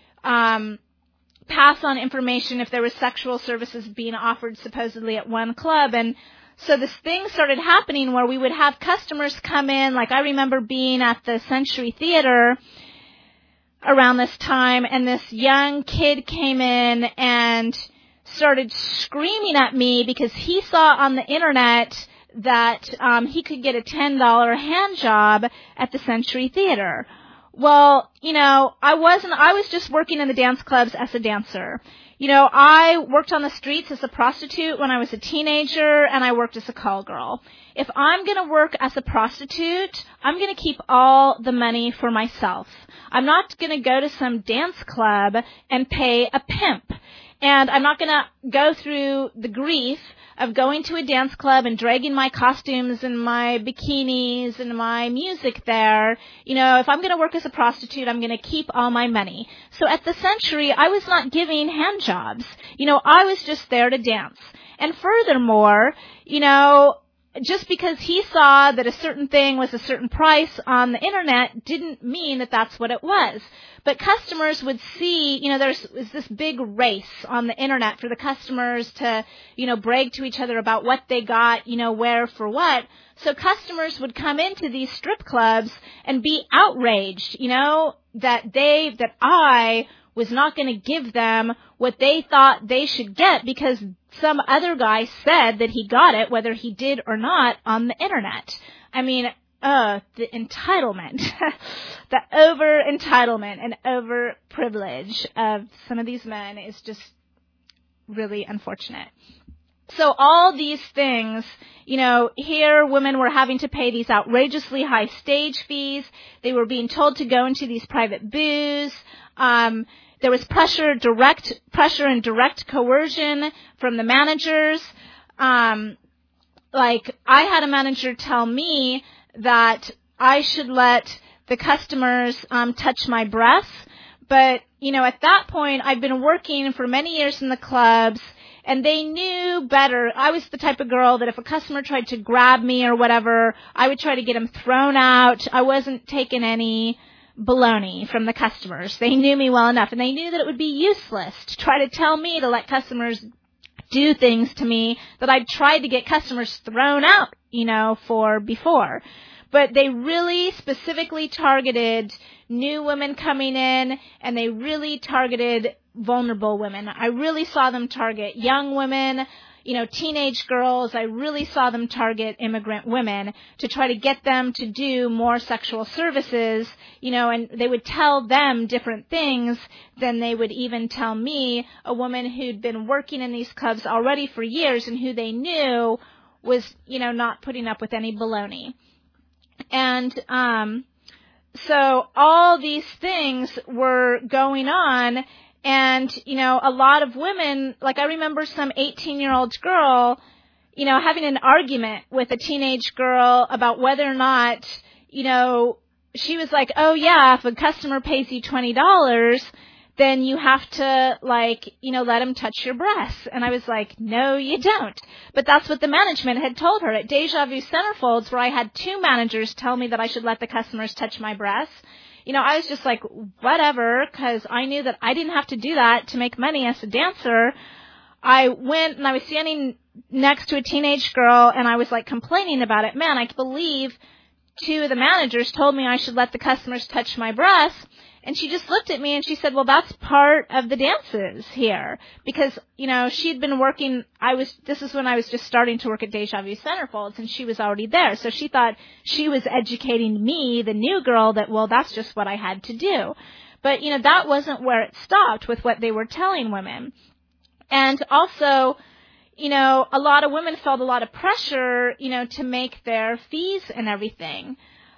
pass on information if there was sexual services being offered supposedly at one club. And so this thing started happening where we would have customers come in, like I remember being at the Century Theater around this time, and this young kid came in and started screaming at me because he saw on the internet that he could get a $10 hand job at the Century Theater. Well, I was just working in the dance clubs as a dancer. I worked on the streets as a prostitute when I was a teenager, and I worked as a call girl. If I'm going to work as a prostitute, I'm going to keep all the money for myself. I'm not going to go to some dance club and pay a pimp. And I'm not going to go through the grief of going to a dance club and dragging my costumes and my bikinis and my music there. If I'm going to work as a prostitute, I'm going to keep all my money. So at the Century, I was not giving hand jobs. I was just there to dance. And furthermore, just because he saw that a certain thing was a certain price on the internet didn't mean that that's what it was. But customers would see, there's this big race on the internet for the customers to, brag to each other about what they got, where for what. So customers would come into these strip clubs and be outraged, that I was not going to give them what they thought they should get because some other guy said that he got it, whether he did or not, on the internet. I mean, the entitlement, the over-entitlement and over-privilege of some of these men is just really unfortunate. So all these things, here women were having to pay these outrageously high stage fees. They were being told to go into these private booths. There was pressure and direct coercion from the managers. I had a manager tell me that I should let the customers touch my breasts. But, at that point, I'd been working for many years in the clubs, and they knew better. I was the type of girl that if a customer tried to grab me or whatever, I would try to get him thrown out. I wasn't taking any baloney from the customers. They knew me well enough, and they knew that it would be useless to try to tell me to let customers do things to me that I'd tried to get customers thrown out, for before. But they really specifically targeted new women coming in, and they really targeted vulnerable women. I really saw them target young women, teenage girls. I really saw them target immigrant women to try to get them to do more sexual services, and they would tell them different things than they would even tell me, a woman who'd been working in these clubs already for years and who they knew was, not putting up with any baloney. And so all these things were going on, and, a lot of women, I remember some 18-year-old girl, having an argument with a teenage girl about whether or not, she was like, oh yeah, if a customer pays you $20, then you have to, let him touch your breasts. And I was like, no, you don't. But that's what the management had told her. At Deja Vu Centerfolds, where I had 2 managers tell me that I should let the customers touch my breasts, I was just like, whatever, because I knew that I didn't have to do that to make money as a dancer. I went and I was standing next to a teenage girl, and I was, complaining about it. Man, I can't believe 2 of the managers told me I should let the customers touch my breasts. And she just looked at me and she said, well, that's part of the dances here. Because, she'd been working, this is when I was just starting to work at Deja Vu Centerfolds, and she was already there. So she thought she was educating me, the new girl, that, well, that's just what I had to do. But, that wasn't where it stopped with what they were telling women. And also, a lot of women felt a lot of pressure, to make their fees and everything.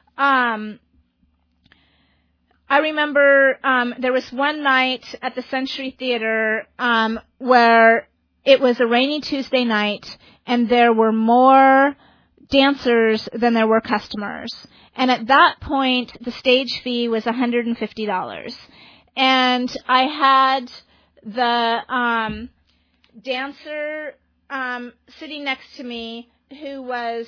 I remember there was one night at the Century Theater where it was a rainy Tuesday night, and there were more dancers than there were customers. And at that point, the stage fee was $150. And I had the dancer sitting next to me who was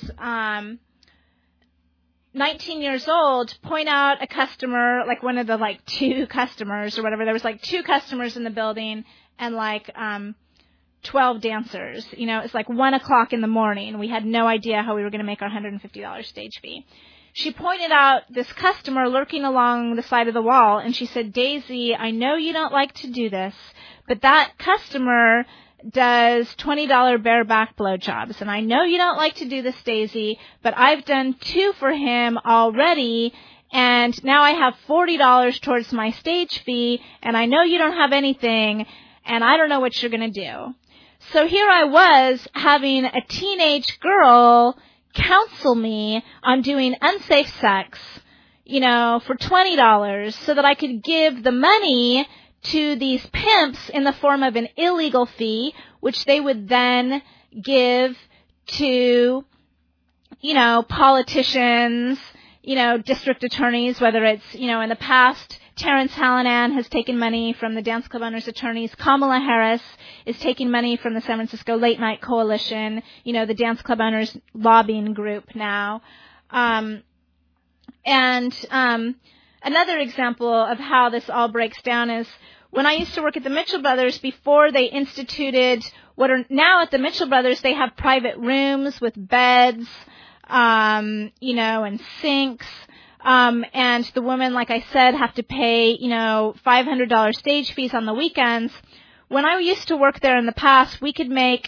19 years old, point out a customer, one of the 2 customers or whatever. There was 2 customers in the building and 12 dancers. It's 1 o'clock in the morning. We had no idea how we were going to make our $150 stage fee. She pointed out this customer lurking along the side of the wall, and she said, Daisy, I know you don't like to do this, but that customer does $20 bareback blowjobs. And I know you don't like to do this, Daisy, but I've done 2 for him already, and now I have $40 towards my stage fee, and I know you don't have anything, and I don't know what you're going to do. So here I was having a teenage girl counsel me on doing unsafe sex, for $20 so that I could give the money to these pimps in the form of an illegal fee, which they would then give to, politicians, district attorneys, whether it's, in the past, Terrence Hallinan has taken money from the Dance Club Owners Attorneys. Kamala Harris is taking money from the San Francisco Late Night Coalition, the Dance Club Owners lobbying group now. Another example of how this all breaks down is when I used to work at the Mitchell Brothers, before they instituted what are now at the Mitchell Brothers, they have private rooms with beds, and sinks. And the women, like I said, have to pay, $500 stage fees on the weekends. When I used to work there in the past, we could make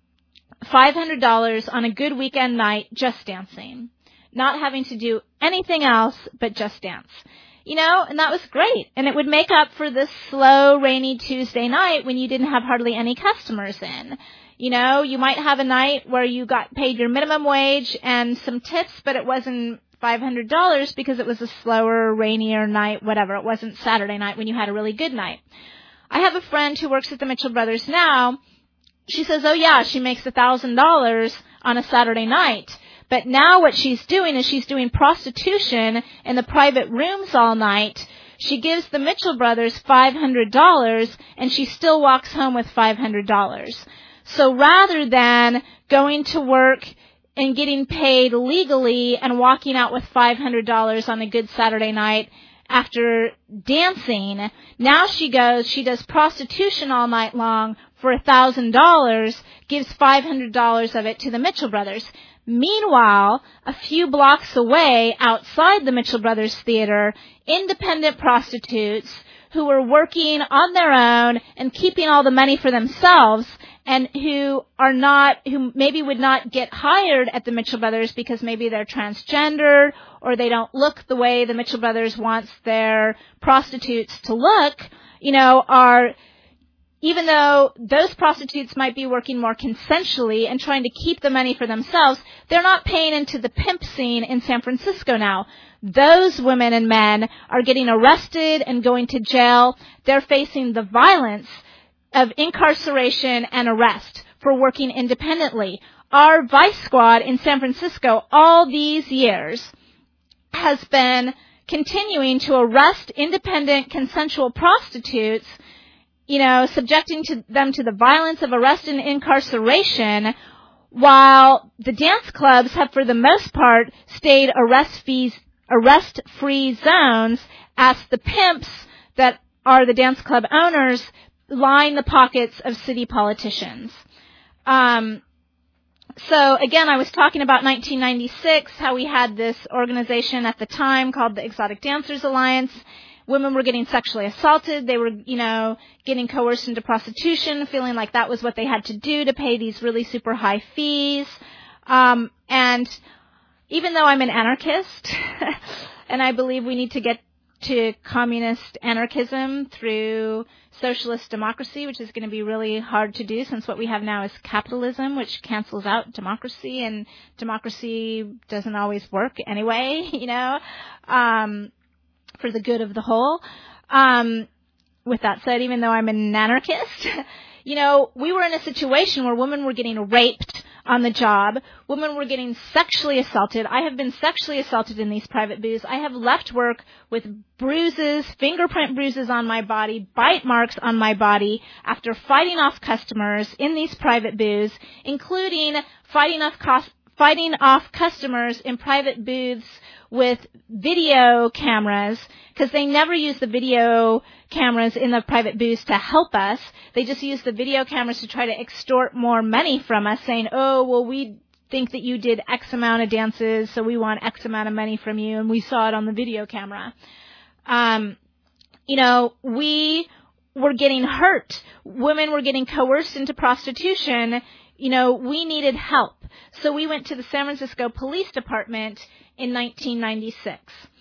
$500 on a good weekend night just dancing, not having to do anything else but just dance. and that was great. And it would make up for this slow, rainy Tuesday night when you didn't have hardly any customers in. You might have a night where you got paid your minimum wage and some tips, but it wasn't $500 because it was a slower, rainier night, whatever. It wasn't Saturday night when you had a really good night. I have a friend who works at the Mitchell Brothers now. She says, oh yeah, she makes $1,000 on a Saturday night. But now what she's doing is she's doing prostitution in the private rooms all night. She gives the Mitchell Brothers $500 and she still walks home with $500. So rather than going to work and getting paid legally and walking out with $500 on a good Saturday night after dancing, now she does prostitution all night long for $1,000, gives $500 of it to the Mitchell Brothers. Meanwhile, a few blocks away outside the Mitchell Brothers Theater, independent prostitutes who were working on their own and keeping all the money for themselves and who maybe would not get hired at the Mitchell Brothers because maybe they're transgender or they don't look the way the Mitchell Brothers wants their prostitutes to look, even though those prostitutes might be working more consensually and trying to keep the money for themselves, they're not paying into the pimp scene in San Francisco now. Those women and men are getting arrested and going to jail. They're facing the violence of incarceration and arrest for working independently. Our Vice Squad in San Francisco all these years has been continuing to arrest independent consensual prostitutes, subjecting them to the violence of arrest and incarceration, while the dance clubs have, for the most part, stayed arrest-free zones as the pimps that are the dance club owners line the pockets of city politicians. So again, I was talking about 1996, how we had this organization at the time called the Exotic Dancers Alliance. Women were getting sexually assaulted. They were, getting coerced into prostitution, feeling like that was what they had to do to pay these really super high fees. And even though I'm an anarchist, and I believe we need to get to communist anarchism through socialist democracy, which is going to be really hard to do since what we have now is capitalism, which cancels out democracy, and democracy doesn't always work anyway, for the good of the whole. With that said, even though I'm an anarchist, we were in a situation where women were getting raped on the job. Women were getting sexually assaulted. I have been sexually assaulted in these private booths. I have left work with bruises, fingerprint bruises on my body, bite marks on my body after fighting off customers in these private booths, including fighting off customers in private booths with video cameras, because they never use the video cameras in the private booths to help us. They just use the video cameras to try to extort more money from us, saying, oh, well, we think that you did X amount of dances, so we want X amount of money from you, and we saw it on the video camera. We were getting hurt. Women were getting coerced into prostitution. We needed help. So we went to the San Francisco Police Department in 1996.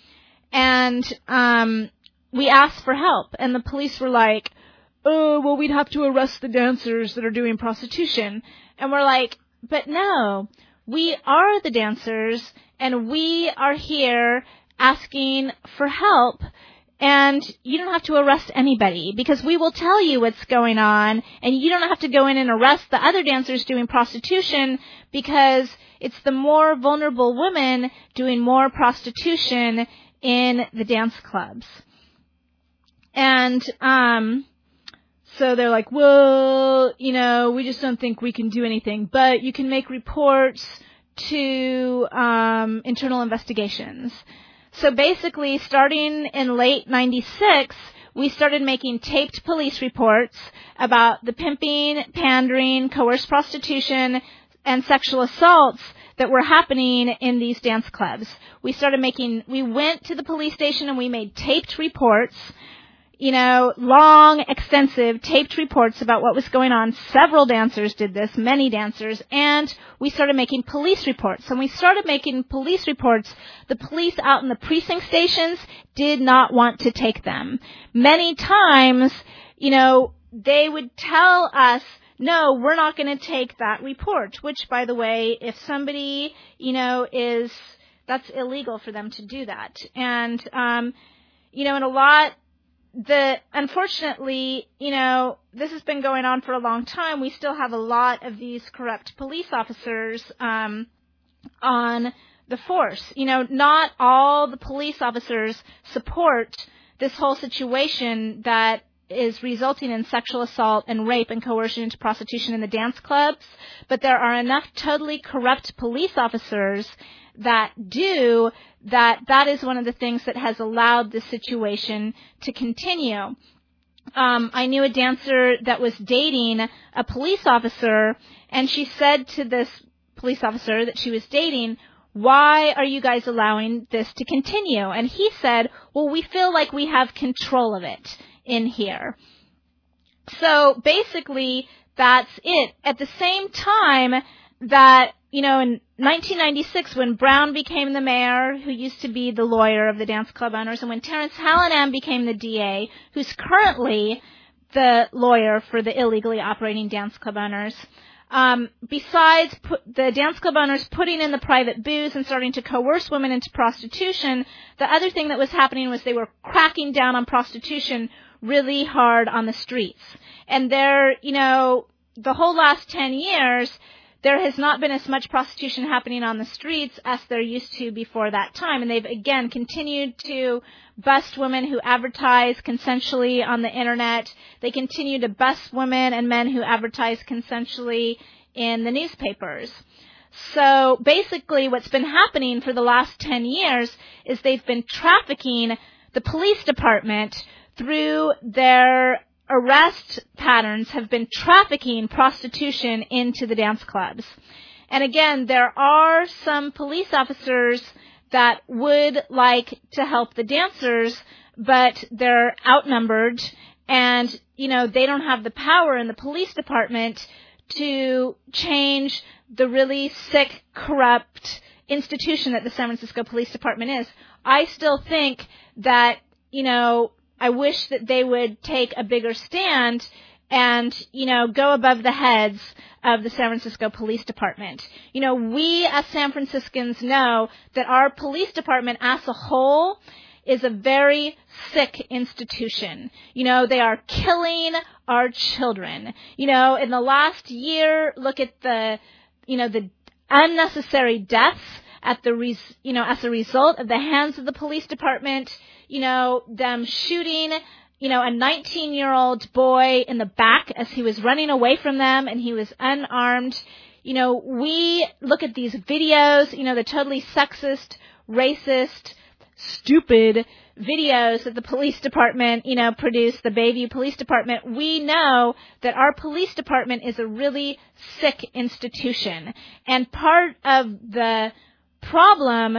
And we asked for help. And the police were like, oh, well, we'd have to arrest the dancers that are doing prostitution. And we're like, but no, we are the dancers, and we are here asking for help. And you don't have to arrest anybody, because we will tell you what's going on, and you don't have to go in and arrest the other dancers doing prostitution, because it's the more vulnerable women doing more prostitution in the dance clubs. And so they're like, well, we just don't think we can do anything, but you can make reports to internal investigations. So basically, starting in late 96, we started making taped police reports about the pimping, pandering, coerced prostitution, and sexual assaults that were happening in these dance clubs. We went to the police station and we made taped reports. long, extensive, taped reports about what was going on. Several dancers did this, many dancers, and we started making police reports. So when we started making police reports, the police out in the precinct stations did not want to take them. Many times, they would tell us, no, we're not going to take that report, which, by the way, if somebody, that's illegal for them to do that. And, in a lot, unfortunately, this has been going on for a long time. We still have a lot of these corrupt police officers on the force. Not all the police officers support this whole situation that is resulting in sexual assault and rape and coercion into prostitution in the dance clubs, but there are enough totally corrupt police officers that do that is one of the things that has allowed the situation to continue. I knew a dancer that was dating a police officer, and she said to this police officer that she was dating, "Why are you guys allowing this to continue?" And he said, "Well, we feel like we have control of it in here." So basically, that's it. At the same time that, in 1996, when Brown became the mayor, who used to be the lawyer of the dance club owners, and when Terrence Hallinan became the DA, who's currently the lawyer for the illegally operating dance club owners, besides the dance club owners putting in the private booze and starting to coerce women into prostitution, the other thing that was happening was they were cracking down on prostitution really hard on the streets. And the whole last 10 years, there has not been as much prostitution happening on the streets as there used to before that time. And they've, again, continued to bust women who advertise consensually on the Internet. They continue to bust women and men who advertise consensually in the newspapers. So basically what's been happening for the last 10 years is they've been trafficking the police department through their arrest patterns, have been trafficking prostitution into the dance clubs. And again, there are some police officers that would like to help the dancers, but they're outnumbered and, they don't have the power in the police department to change the really sick, corrupt institution that the San Francisco Police Department is. I still think that, I wish that they would take a bigger stand and, go above the heads of the San Francisco Police Department. We as San Franciscans know that our police department as a whole is a very sick institution. They are killing our children. In the last year, look at the unnecessary deaths as a result of the hands of the police department. Them shooting, a 19-year-old boy in the back as he was running away from them and he was unarmed. We look at these videos, the totally sexist, racist, stupid videos that the police department, produced, the Bayview Police Department. We know that our police department is a really sick institution. And part of the problem,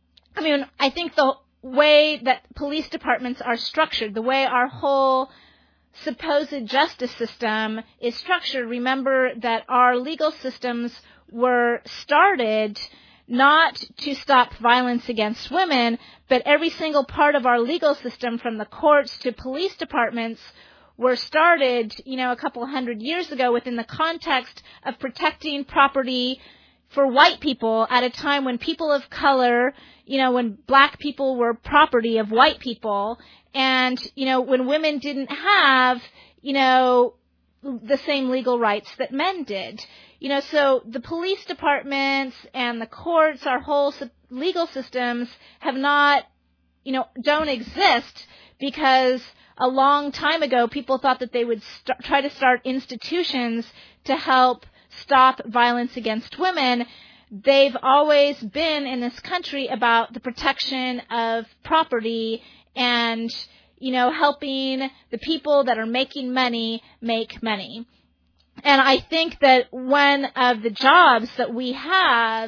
I think the way that police departments are structured, the way our whole supposed justice system is structured. Remember that our legal systems were started not to stop violence against women, but every single part of our legal system, from the courts to police departments, were started, a couple hundred years ago within the context of protecting property for white people at a time when people of color, when black people were property of white people, and, when women didn't have, the same legal rights that men did. So the police departments and the courts, our whole legal systems have not, don't exist because a long time ago people thought that they would try to start institutions to help stop violence against women. They've always been in this country about the protection of property and, helping the people that are making money make money. And I think that one of the jobs that we have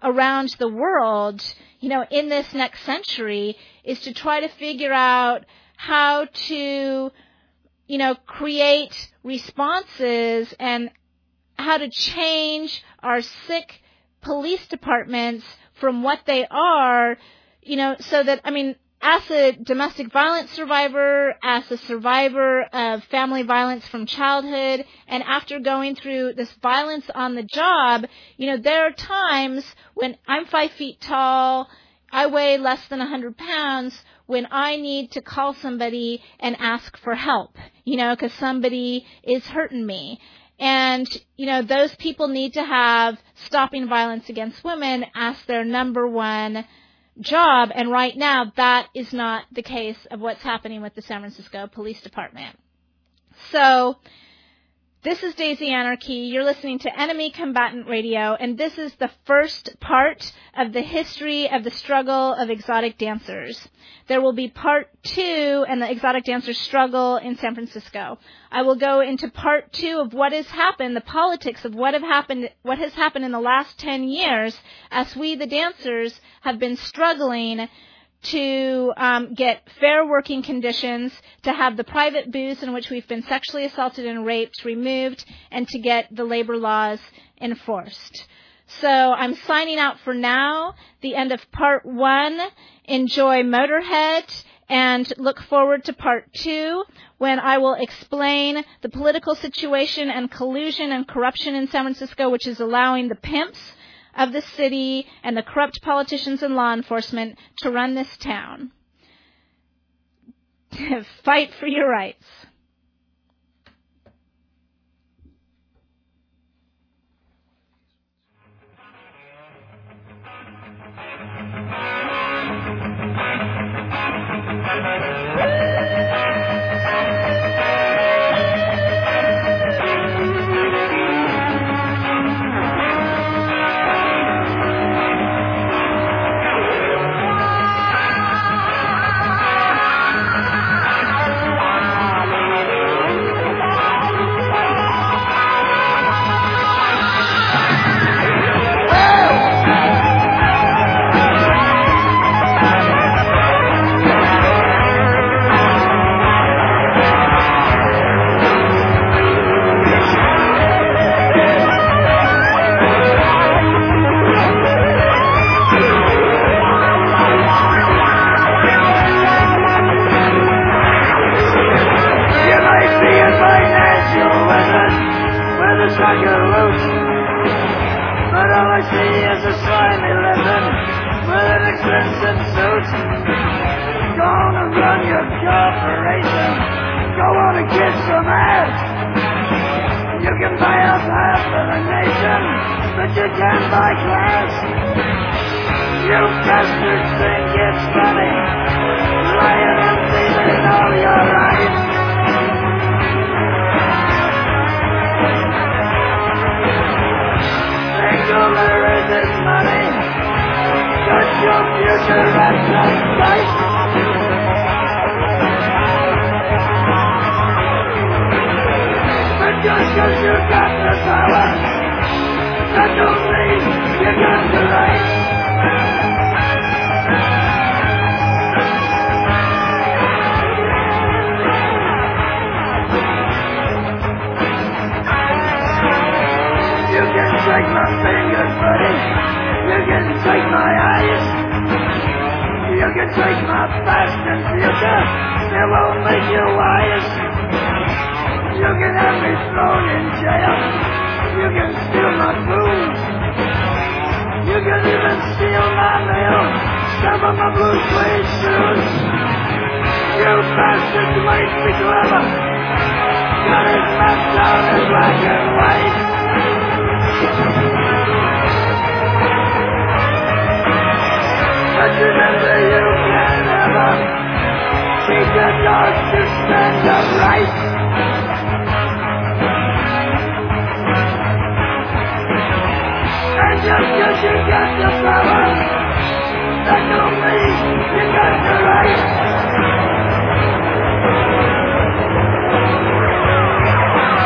around the world, in this next century is to try to figure out how to, create responses and how to change our sick police departments from what they are, so that, as a domestic violence survivor, as a survivor of family violence from childhood, and after going through this violence on the job, there are times when I'm 5 feet tall, I weigh less than 100 pounds, when I need to call somebody and ask for help, because somebody is hurting me. And, those people need to have stopping violence against women as their number one job. And right now, that is not the case of what's happening with the San Francisco Police Department. So, this is Daisy Anarchy. You're listening to Enemy Combatant Radio, and this is the first part of the history of the struggle of exotic dancers. There will be part 2 and the exotic dancers struggle in San Francisco. I will go into part 2 of what has happened, the politics of what has happened in the last 10 years as we, the dancers, have been struggling to get fair working conditions, to have the private booths in which we've been sexually assaulted and raped removed, and to get the labor laws enforced. So I'm signing out for now, the end of part 1. Enjoy Motorhead, and look forward to part 2, when I will explain the political situation and collusion and corruption in San Francisco, which is allowing the pimps of the city and the corrupt politicians and law enforcement to run this town. Fight for your rights.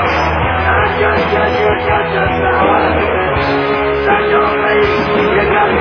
You got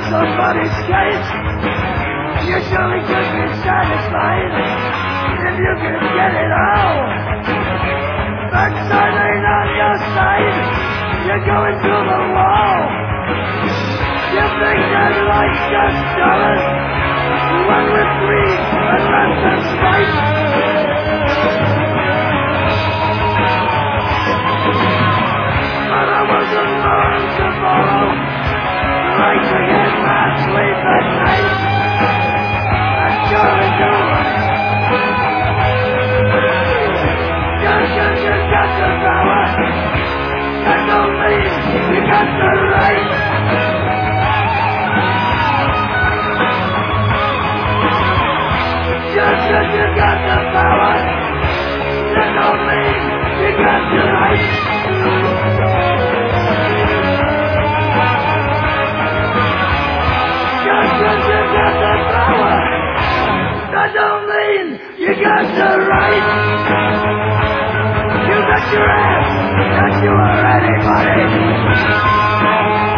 somebody's case. You surely could be satisfied if you could get it all. But suddenly on your side, you're going through the wall. You think that life's just dollars, one with greed and left and spite. But I wasn't born to borrow, like to get my sleep at night. I surely do. Just 'cause you got the power, that don't mean you got the right. Just 'cause you got the power, that don't mean you got the right. Just 'cause you got the power, that don't mean you got the right. You bet your ass that you are anybody.